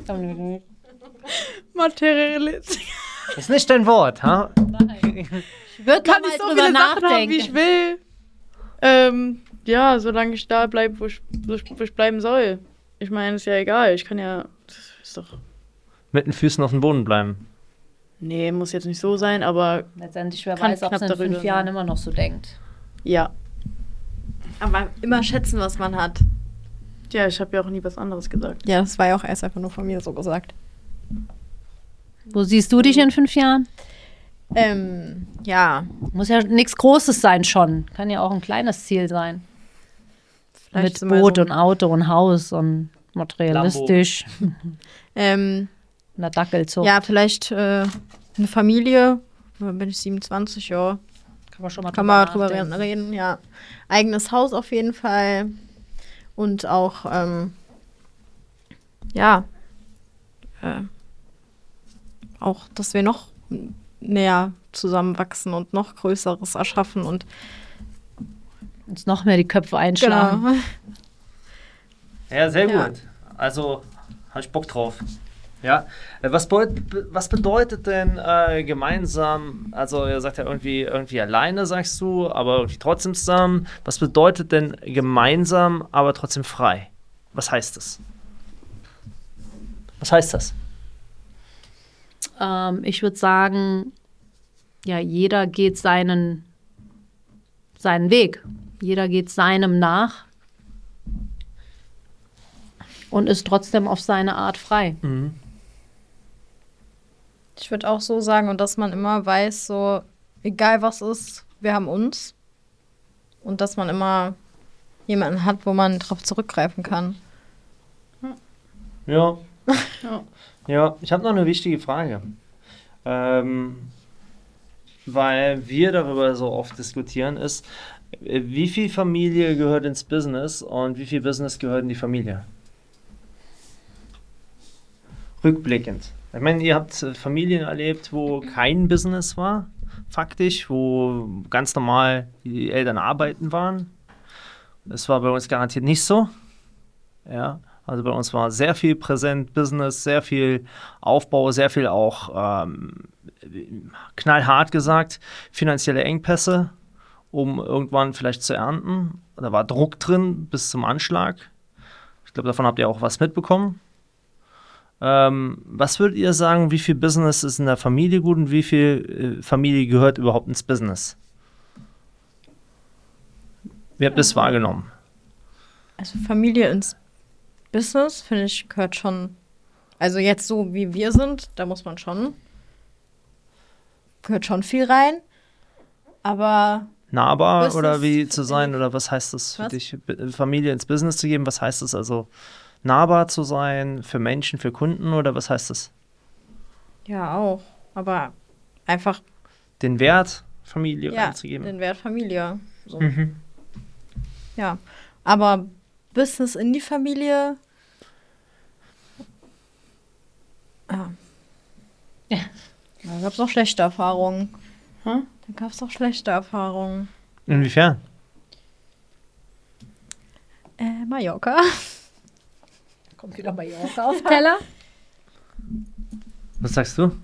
materialistisch. Ist nicht dein Wort, ha? Ich würde Kann mal ich so drüber viele Sachen haben, nachdenken. wie ich will. Ähm, ja, solange ich da bleibe, wo ich, wo ich, wo ich bleiben soll. Ich meine, ist ja egal. Ich kann ja. Das ist doch. Mit den Füßen auf dem Boden bleiben. Nee, muss jetzt nicht so sein, aber Letztendlich, wer Kann weiß, ob knapp es in darüber fünf Jahren sein. immer noch so denkt. ja. Aber immer schätzen, was man hat. Ja, ich habe ja auch nie was anderes gesagt. Ja, das war ja auch erst einfach nur von mir so gesagt. Wo siehst du dich in fünf Jahren? Ähm, ja. Muss ja nichts Großes sein schon. Kann ja auch ein kleines Ziel sein. Vielleicht Mit so mal Boot so- und Auto und Haus und materialistisch. Ähm, Eine Dackelzucht. ja, vielleicht äh, eine Familie. Da bin ich siebenundzwanzig, ja. kann man schon mal Kann man drüber nachdenken. reden, reden, ja. Eigenes Haus auf jeden Fall. Und auch, ähm, ja, äh, auch, dass wir noch näher zusammenwachsen und noch Größeres erschaffen und Uns noch mehr die Köpfe einschlagen. genau. Ja, sehr Ja. gut. Also, habe ich Bock drauf. Ja, äh, was, beut, be- was bedeutet denn äh, gemeinsam, also ihr sagt ja irgendwie, irgendwie alleine, sagst du, aber irgendwie trotzdem zusammen. Was bedeutet denn gemeinsam, aber trotzdem frei? Was heißt das? Was heißt das? Ähm, ich würde sagen, ja, jeder geht seinen, seinen Weg. Jeder geht seinem nach und ist trotzdem auf seine Art frei. Mhm. Ich würde auch so sagen, und dass man immer weiß, so, egal was ist, wir haben uns und dass man immer jemanden hat, wo man drauf zurückgreifen kann. Ja. Ja. Ja, ich habe noch eine wichtige Frage. Ähm, weil wir darüber so oft diskutieren, ist, äh, wie viel Familie gehört ins Business und wie viel Business gehört in die Familie? Rückblickend. Ich meine, ihr habt äh, Familien erlebt, wo kein Business war, faktisch, wo ganz normal die Eltern arbeiten waren. Das war bei uns garantiert nicht so. Ja, also bei uns war sehr viel präsent, Business, sehr viel Aufbau, sehr viel auch, ähm, knallhart gesagt, finanzielle Engpässe, um irgendwann vielleicht zu ernten. Da war Druck drin bis zum Anschlag. Ich glaube, davon habt ihr auch was mitbekommen. Ähm, was würdet ihr sagen, wie viel Business ist in der Familie gut und wie viel äh, Familie gehört überhaupt ins Business? Wie habt ihr das wahrgenommen? Also Familie ins Business, finde ich, gehört schon, also jetzt so wie wir sind, da muss man schon, gehört schon viel rein, aber Nahbar Business oder wie zu finde sein ich- oder was heißt das für Was? dich, B- Familie ins Business zu geben? Was heißt das also, nahbar zu sein für Menschen, für Kunden oder was heißt das? ja auch, aber einfach, Den Wert Familie ja, reinzugeben? den Wert Familie, so. Mhm. Ja, aber Business in die Familie, ja. Ja. Da gab es auch schlechte Erfahrungen. Hm? Da gab es auch schlechte Erfahrungen. Inwiefern? Äh, Mallorca. Kommt wieder Mallorca auf den Teller. Was sagst du?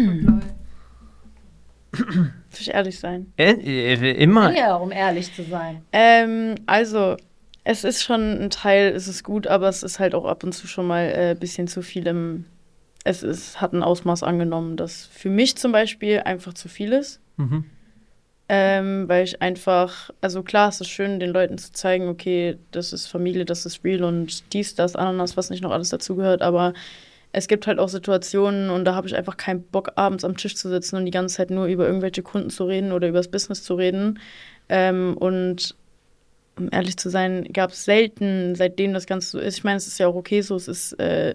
Soll ich ehrlich sein? Äh, äh, immer. Ja, um ehrlich zu sein. Ähm, also, es ist schon ein Teil, es ist gut, aber es ist halt auch ab und zu schon mal ein äh, bisschen zu viel im. Es ist, hat ein Ausmaß angenommen, das für mich zum Beispiel einfach zu viel ist. Mhm. Ähm, weil ich einfach, also klar, es ist schön, den Leuten zu zeigen, okay, das ist Familie, das ist real und dies, das, Ananas, was nicht noch alles dazugehört, aber es gibt halt auch Situationen und da habe ich einfach keinen Bock, abends am Tisch zu sitzen und die ganze Zeit nur über irgendwelche Kunden zu reden oder über das Business zu reden. Ähm, und um ehrlich zu sein, gab es selten, seitdem das Ganze so ist. Ich meine, es ist ja auch okay so, es ist äh,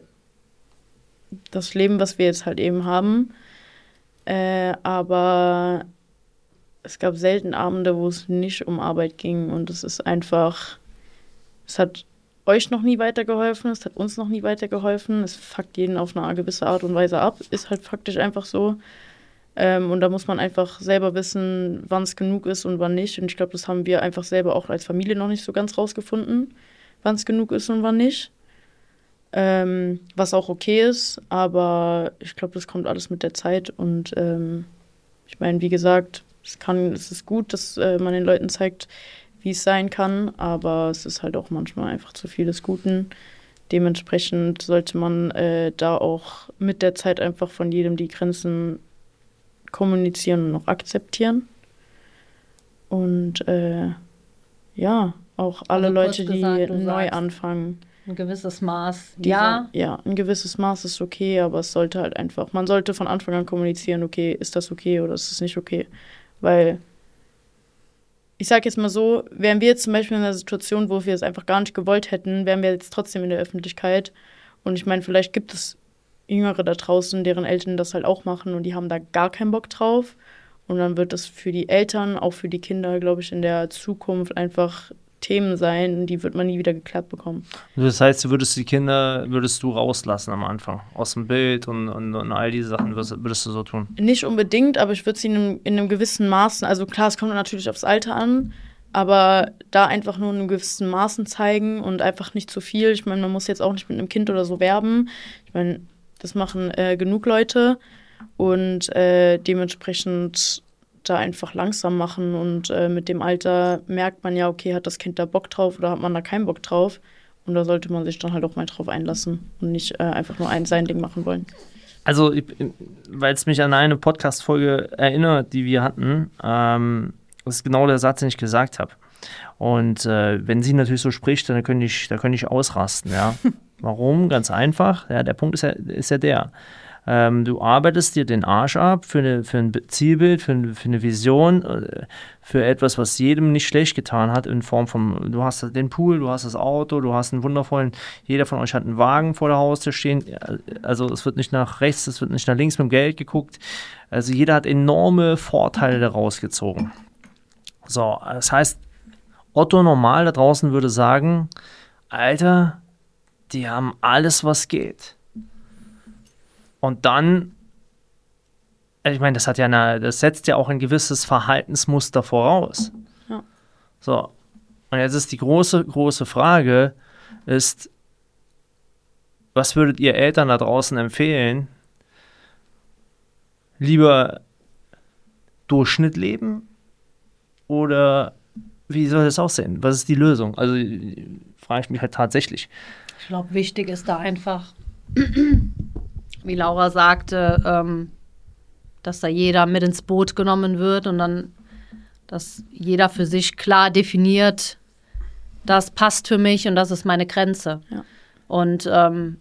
das Leben, was wir jetzt halt eben haben. Äh, aber es gab selten Abende, wo es nicht um Arbeit ging und es ist einfach, es hat euch noch nie weitergeholfen, es hat uns noch nie weitergeholfen, es fuckt jeden auf eine gewisse Art und Weise ab, ist halt faktisch einfach so. Ähm, und da muss man einfach selber wissen, wann es genug ist und wann nicht. Und ich glaube, das haben wir einfach selber auch als Familie noch nicht so ganz rausgefunden, wann es genug ist und wann nicht. Ähm, was auch okay ist, aber ich glaube, das kommt alles mit der Zeit und ähm, ich meine, wie gesagt, es kann, es ist gut, dass äh, man den Leuten zeigt, wie es sein kann, aber es ist halt auch manchmal einfach zu viel des Guten. Dementsprechend sollte man äh, da auch mit der Zeit einfach von jedem die Grenzen kommunizieren und auch akzeptieren. Und äh, ja, auch alle Also kurz Leute, die gesagt, du neu sagst, anfangen. Ein gewisses Maß. Diese, Ja, Ja, ein gewisses Maß ist okay, aber es sollte halt einfach, man sollte von Anfang an kommunizieren, okay, ist das okay oder ist das nicht okay? Weil, ich sag jetzt mal so, wären wir jetzt zum Beispiel in einer Situation, wo wir es einfach gar nicht gewollt hätten, wären wir jetzt trotzdem in der Öffentlichkeit. Und ich meine, vielleicht gibt es Jüngere da draußen, deren Eltern das halt auch machen und die haben da gar keinen Bock drauf. Und dann wird das für die Eltern, auch für die Kinder, glaube ich, in der Zukunft einfach Themen sein, die wird man nie wieder geklärt bekommen. Das heißt, du würdest die Kinder, würdest du rauslassen am Anfang, aus dem Bild und, und, und all diese Sachen würdest, würdest du so tun? Nicht unbedingt, aber ich würde sie in einem, in einem gewissen Maßen, also klar, es kommt natürlich aufs Alter an, aber da einfach nur in einem gewissen Maßen zeigen und einfach nicht zu viel. Ich meine, man muss jetzt auch nicht mit einem Kind oder so werben. Ich meine, das machen äh, genug Leute und äh, dementsprechend da einfach langsam machen und äh, mit dem Alter merkt man ja, okay, hat das Kind da Bock drauf oder hat man da keinen Bock drauf und da sollte man sich dann halt auch mal drauf einlassen und nicht äh, einfach nur ein sein Ding machen wollen. Also, weil es mich an eine Podcast-Folge erinnert, die wir hatten, ähm, das ist genau der Satz, den ich gesagt habe. Und äh, wenn sie natürlich so spricht, dann könnte ich, da könnte ich ausrasten, ja. Warum? Ganz einfach. Ja, der Punkt ist ja, ist ja der. Ähm, du arbeitest dir den Arsch ab für, eine, für ein Zielbild, für, eine, für eine Vision, äh, für etwas, was jedem nicht schlecht getan hat, in Form von, du hast den Pool, du hast das Auto, du hast einen wundervollen, jeder von euch hat einen Wagen vor der Haustür stehen, also es wird nicht nach rechts, es wird nicht nach links mit dem Geld geguckt, also jeder hat enorme Vorteile daraus gezogen. So, das heißt, Otto Normal da draußen würde sagen, Alter, die haben alles, was geht. Und dann, ich meine, das hat ja eine, das setzt ja auch ein gewisses Verhaltensmuster voraus. Ja. So, und jetzt ist die große, große Frage, ist, was würdet ihr Eltern da draußen empfehlen? Lieber Durchschnitt leben? Oder wie soll das aussehen? Was ist die Lösung? Also frage ich mich halt tatsächlich. Ich glaube, wichtig ist da einfach, wie Laura sagte, ähm, dass da jeder mit ins Boot genommen wird und dann, dass jeder für sich klar definiert, das passt für mich und das ist meine Grenze. Ja. Und ähm,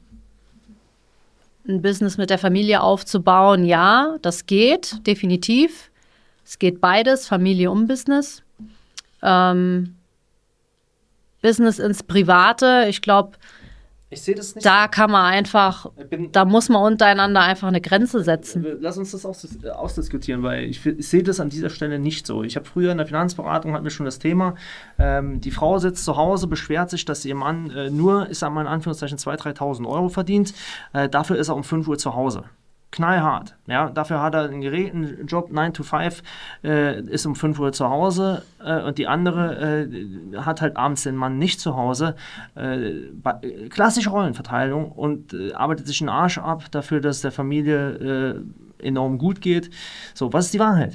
ein Business mit der Familie aufzubauen, ja, das geht, definitiv. Es geht beides, Familie und Business. Ähm, Business ins Private, ich glaube, Ich sehe das nicht. da kann man einfach, bin, da muss man untereinander einfach eine Grenze setzen. Lass uns das aus, ausdiskutieren, weil ich, ich sehe das an dieser Stelle nicht so. Ich habe früher in der Finanzberatung, hatten wir schon das Thema, ähm, die Frau sitzt zu Hause, beschwert sich, dass ihr Mann äh, nur, ich sage mal in Anführungszeichen, zweitausend, dreitausend Euro verdient. Äh, dafür ist er um fünf Uhr zu Hause. Knallhart. Ja? Dafür hat er einen Gerät, einen Job nine to five, äh, ist um fünf Uhr zu Hause äh, und die andere äh, hat halt abends den Mann nicht zu Hause. Äh, klassische Rollenverteilung und äh, arbeitet sich einen Arsch ab dafür, dass der Familie äh, enorm gut geht. So, was ist die Wahrheit?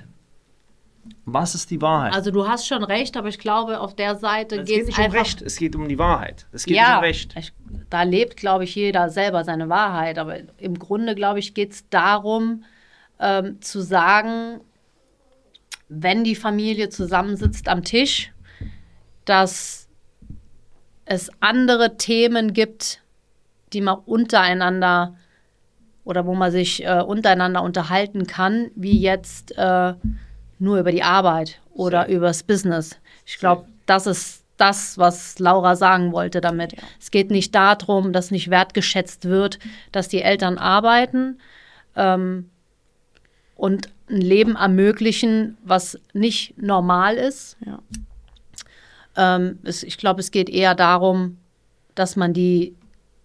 Was ist die Wahrheit? Also du hast schon recht, aber ich glaube, auf der Seite es geht geht es nicht um einfach... Recht, es geht um die Wahrheit. Es geht ja, nicht um Recht. Ich, da lebt, glaube ich, jeder selber seine Wahrheit. Aber im Grunde, glaube ich, geht es darum, ähm, zu sagen, wenn die Familie zusammensitzt am Tisch, dass es andere Themen gibt, die man untereinander oder wo man sich äh, untereinander unterhalten kann, wie jetzt äh, nur über die Arbeit oder Safe. übers Business. Ich glaube, das ist das, was Laura sagen wollte damit. Ja. Es geht nicht darum, dass nicht wertgeschätzt wird, dass die Eltern arbeiten ähm, und ein Leben ermöglichen, was nicht normal ist. Ja. Ähm, es, ich glaube, es geht eher darum, dass man die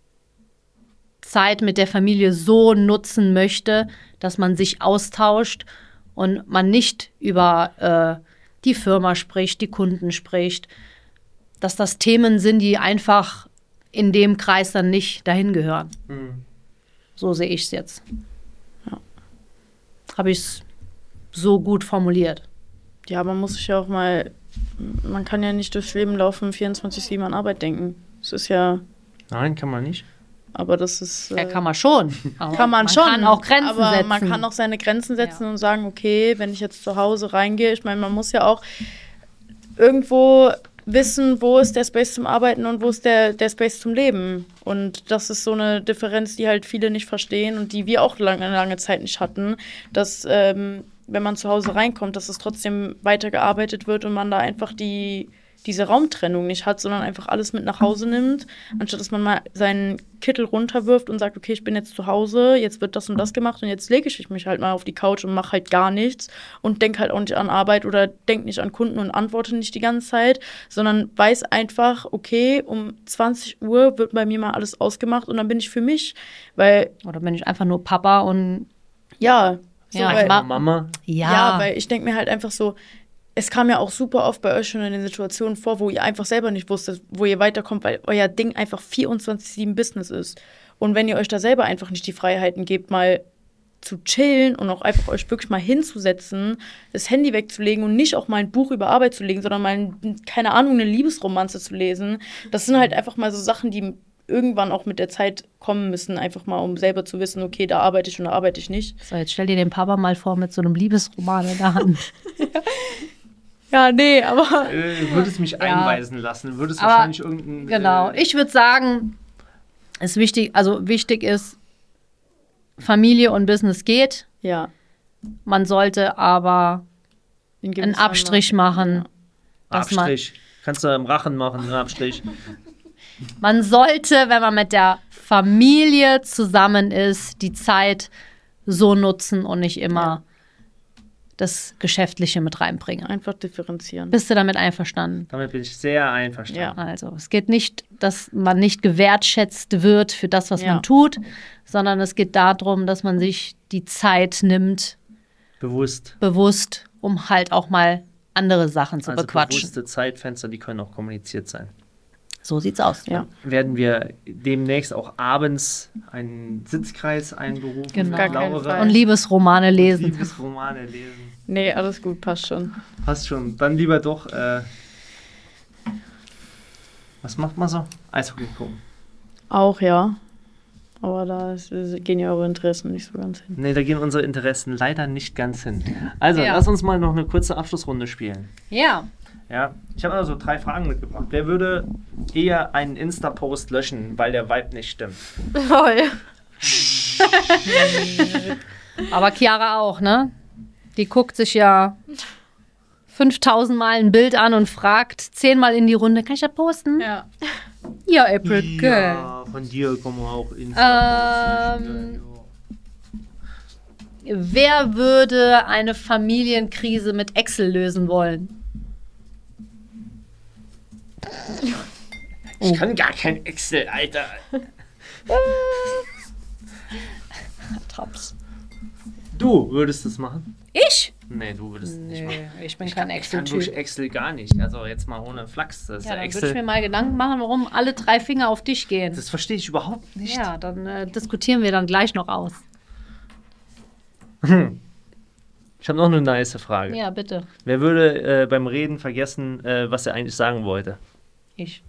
Zeit mit der Familie so nutzen möchte, dass man sich austauscht und man nicht über äh, die Firma spricht, die Kunden spricht, dass das Themen sind, die einfach in dem Kreis dann nicht dahin gehören. Mhm. So sehe ich es jetzt. Ja. Habe ich es so gut formuliert. Ja, man muss sich ja auch mal, man kann ja nicht durchs Leben laufen, vierundzwanzig sieben an Arbeit denken. Das ist ja... Nein, kann man nicht. Aber das ist... Ja, kann man schon. Aber kann man, man schon. Man kann auch Grenzen aber setzen. Man kann auch seine Grenzen setzen ja. und sagen, okay, wenn ich jetzt zu Hause reingehe, ich meine, man muss ja auch irgendwo wissen, wo ist der Space zum Arbeiten und wo ist der, der Space zum Leben. Und das ist so eine Differenz, die halt viele nicht verstehen und die wir auch lange, lange Zeit nicht hatten, dass ähm, wenn man zu Hause reinkommt, dass es trotzdem weitergearbeitet wird und man da einfach die diese Raumtrennung nicht hat, sondern einfach alles mit nach Hause nimmt, anstatt dass man mal seinen Kittel runterwirft und sagt, okay, ich bin jetzt zu Hause, jetzt wird das und das gemacht und jetzt lege ich mich halt mal auf die Couch und mache halt gar nichts und denke halt auch nicht an Arbeit oder denke nicht an Kunden und antworte nicht die ganze Zeit, sondern weiß einfach, okay, um zwanzig Uhr wird bei mir mal alles ausgemacht und dann bin ich für mich, weil... Oder bin ich einfach nur Papa und... Ja. So, ja, weil, Mama. Ja. ja, weil ich denke mir halt einfach so, es kam ja auch super oft bei euch schon in den Situationen vor, wo ihr einfach selber nicht wusstet, wo ihr weiterkommt, weil euer Ding einfach vierundzwanzig sieben Business ist. Und wenn ihr euch da selber einfach nicht die Freiheiten gebt, mal zu chillen und auch einfach euch wirklich mal hinzusetzen, das Handy wegzulegen und nicht auch mal ein Buch über Arbeit zu legen, sondern mal, ein, keine Ahnung, eine Liebesromanze zu lesen, das sind halt einfach mal so Sachen, die irgendwann auch mit der Zeit kommen müssen, einfach mal, um selber zu wissen, okay, da arbeite ich und da arbeite ich nicht. So, jetzt stell dir den Papa mal vor mit so einem Liebesroman in der Hand. Ja, nee, aber... Äh, würde es mich ja. einweisen lassen, würde es aber wahrscheinlich irgendein... Genau, Äh, ich würde sagen, es ist wichtig, also wichtig ist, Familie und Business geht. Ja. Man sollte aber In einen gewissem Abstrich machen. Dass man, Abstrich. Kannst du im Rachen machen, einen Abstrich. man sollte, wenn man mit der Familie zusammen ist, die Zeit so nutzen und nicht immer das Geschäftliche mit reinbringen. Einfach differenzieren. Bist du damit einverstanden? Damit bin ich sehr einverstanden. Ja. Also, es geht nicht, dass man nicht gewertschätzt wird für das, was Ja. man tut, sondern es geht darum, dass man sich die Zeit nimmt, Bewusst. bewusst, um halt auch mal andere Sachen zu Also bequatschen. bewusste Zeitfenster, die können auch kommuniziert sein. So sieht's aus. Ja. Werden wir demnächst auch abends einen Sitzkreis einberufen. Genau. Gar keinen Fall. Und Liebesromane lesen. Liebesromane lesen. Nee, alles gut, passt schon. Passt schon. Dann lieber doch, äh, was macht man so? Eishockey gucken. Auch, ja. Aber da ist, gehen ja eure Interessen nicht so ganz hin. Nee, da gehen unsere Interessen leider nicht ganz hin. Also, Ja. lass uns mal noch eine kurze Abschlussrunde spielen. Ja. Ja, ich habe also drei Fragen mitgebracht. Wer würde eher einen Insta-Post löschen, weil der Vibe nicht stimmt? Voll. Aber Chiara auch, ne? Die guckt sich ja fünftausend Mal ein Bild an und fragt zehnmal in die Runde, kann ich das posten? Ja. Ja, April Girl. Ja, von dir kommen auch Insta-Posts. Ähm, Wer würde eine Familienkrise mit Excel lösen wollen? Ich kann gar kein Excel, Alter. Tops. Du würdest das machen? Ich? Nee, du würdest es nicht machen. Nee, ich bin kein Ich kann wirklich Excel-Typ. Excel gar nicht. Also jetzt mal ohne Flachs. Das, Ja, dann würde ich Excel, mir mal Gedanken machen, warum alle drei Finger auf dich gehen. das verstehe ich überhaupt nicht. Ja, dann äh, diskutieren wir dann gleich noch aus. Ich habe noch eine nice Frage. Ja, bitte. Wer würde äh, beim Reden vergessen, äh, was er eigentlich sagen wollte? Ich.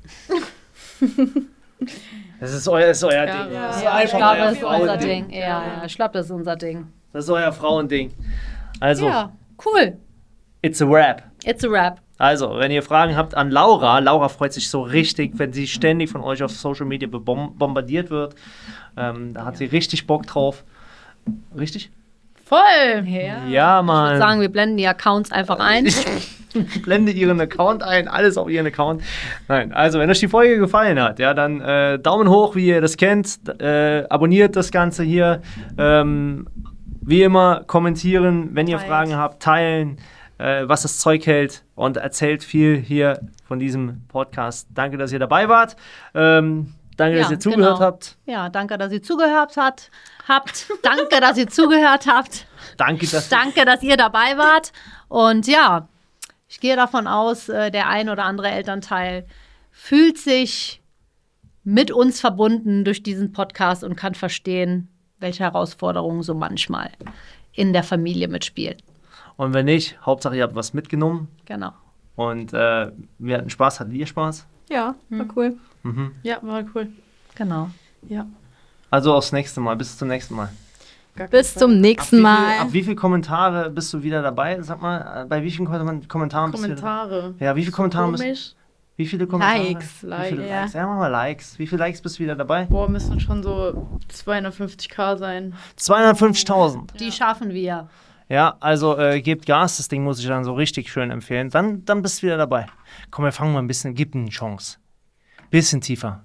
Das ist euer, das ist euer Ja, Ding. ja. Das ist Ja, ich einfach glaube, euer das ist unser Frauending. Ding. Ja, ja, ich glaube, das ist unser Ding. Das ist euer Frauending. Also, Ja, cool. it's a wrap. It's a wrap. Also, wenn ihr Fragen habt an Laura, Laura freut sich so richtig, wenn sie ständig von euch auf Social Media bebom- bombardiert wird. Ähm, da hat sie richtig Bock drauf. Richtig? Voll! Ja. Ja, Ich Mann. würde sagen, wir blenden die Accounts einfach ein. Ich blende ihren Account ein, alles auf ihren Account. Nein, also wenn euch die Folge gefallen hat, ja, dann äh, Daumen hoch, wie ihr das kennt. Äh, abonniert das Ganze hier. Ähm, wie immer kommentieren, wenn ihr Teilt. Fragen habt, teilen, äh, was das Zeug hält und erzählt viel hier von diesem Podcast. Danke, dass ihr dabei wart. Ähm, danke, Ja, dass ihr zugehört genau. habt. Ja, danke, dass ihr zugehört habt. habt. Danke, dass ihr zugehört habt. Danke, dass Danke, dass ihr dabei wart. Und ja, ich gehe davon aus, äh, der ein oder andere Elternteil fühlt sich mit uns verbunden durch diesen Podcast und kann verstehen, welche Herausforderungen so manchmal in der Familie mitspielen. Und wenn nicht, Hauptsache ihr habt was mitgenommen. Genau. Und äh, wir hatten Spaß. Hattet ihr Spaß? Ja, war cool. Mhm. Ja, war cool. Genau. Ja. Also aufs nächste Mal. Bis zum nächsten Mal. Gar kein Bis Fall. zum Ab wie, nächsten viel, Mal. ab wie viel Kommentare bist du wieder dabei? Sag mal, äh, bei wie vielen Kommentaren, Kommentaren bist du wieder Kommentare. Ja, wie viele Kommentare bist Komisch. Wie viele Kommentare? Likes. Wie viele Like, ja. Likes? Ja, mach mal Likes. Wie viele Likes bist du wieder dabei? Boah, müssen schon so zweihundertfünfzig sein. zweihundertfünfzigtausend. Die schaffen wir. Ja, also äh, gebt Gas. Das Ding muss ich dann so richtig schön empfehlen. Dann, dann bist du wieder dabei. Komm, wir fangen mal ein bisschen, gib eine Chance. Bisschen tiefer.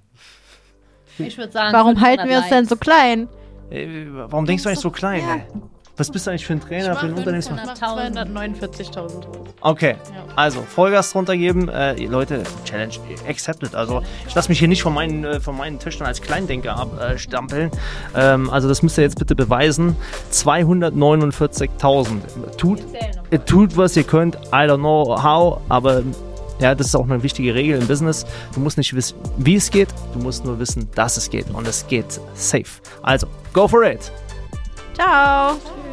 Ich würde sagen, Warum fünfhundert halten wir uns denn so klein? Äh, warum denkst du eigentlich so klein? Ja. Ey? Was bist du eigentlich für ein Trainer, für ein Unternehmensmann? zweihundertneunundvierzigtausend. Okay, Ja. also Vollgas drunter geben. Äh, Leute, Challenge accepted. Also ich lasse mich hier nicht von meinen, äh, von meinen Töchtern als Kleindenker abstampeln. Ähm, also das müsst ihr jetzt bitte beweisen. zweihundertneunundvierzigtausend. Tut, äh, tut, was ihr könnt. I don't know how, aber ja, das ist auch eine wichtige Regel im Business. Du musst nicht wissen, wie es geht. Du musst nur wissen, dass es geht. Und es geht safe. Also, go for it. Ciao.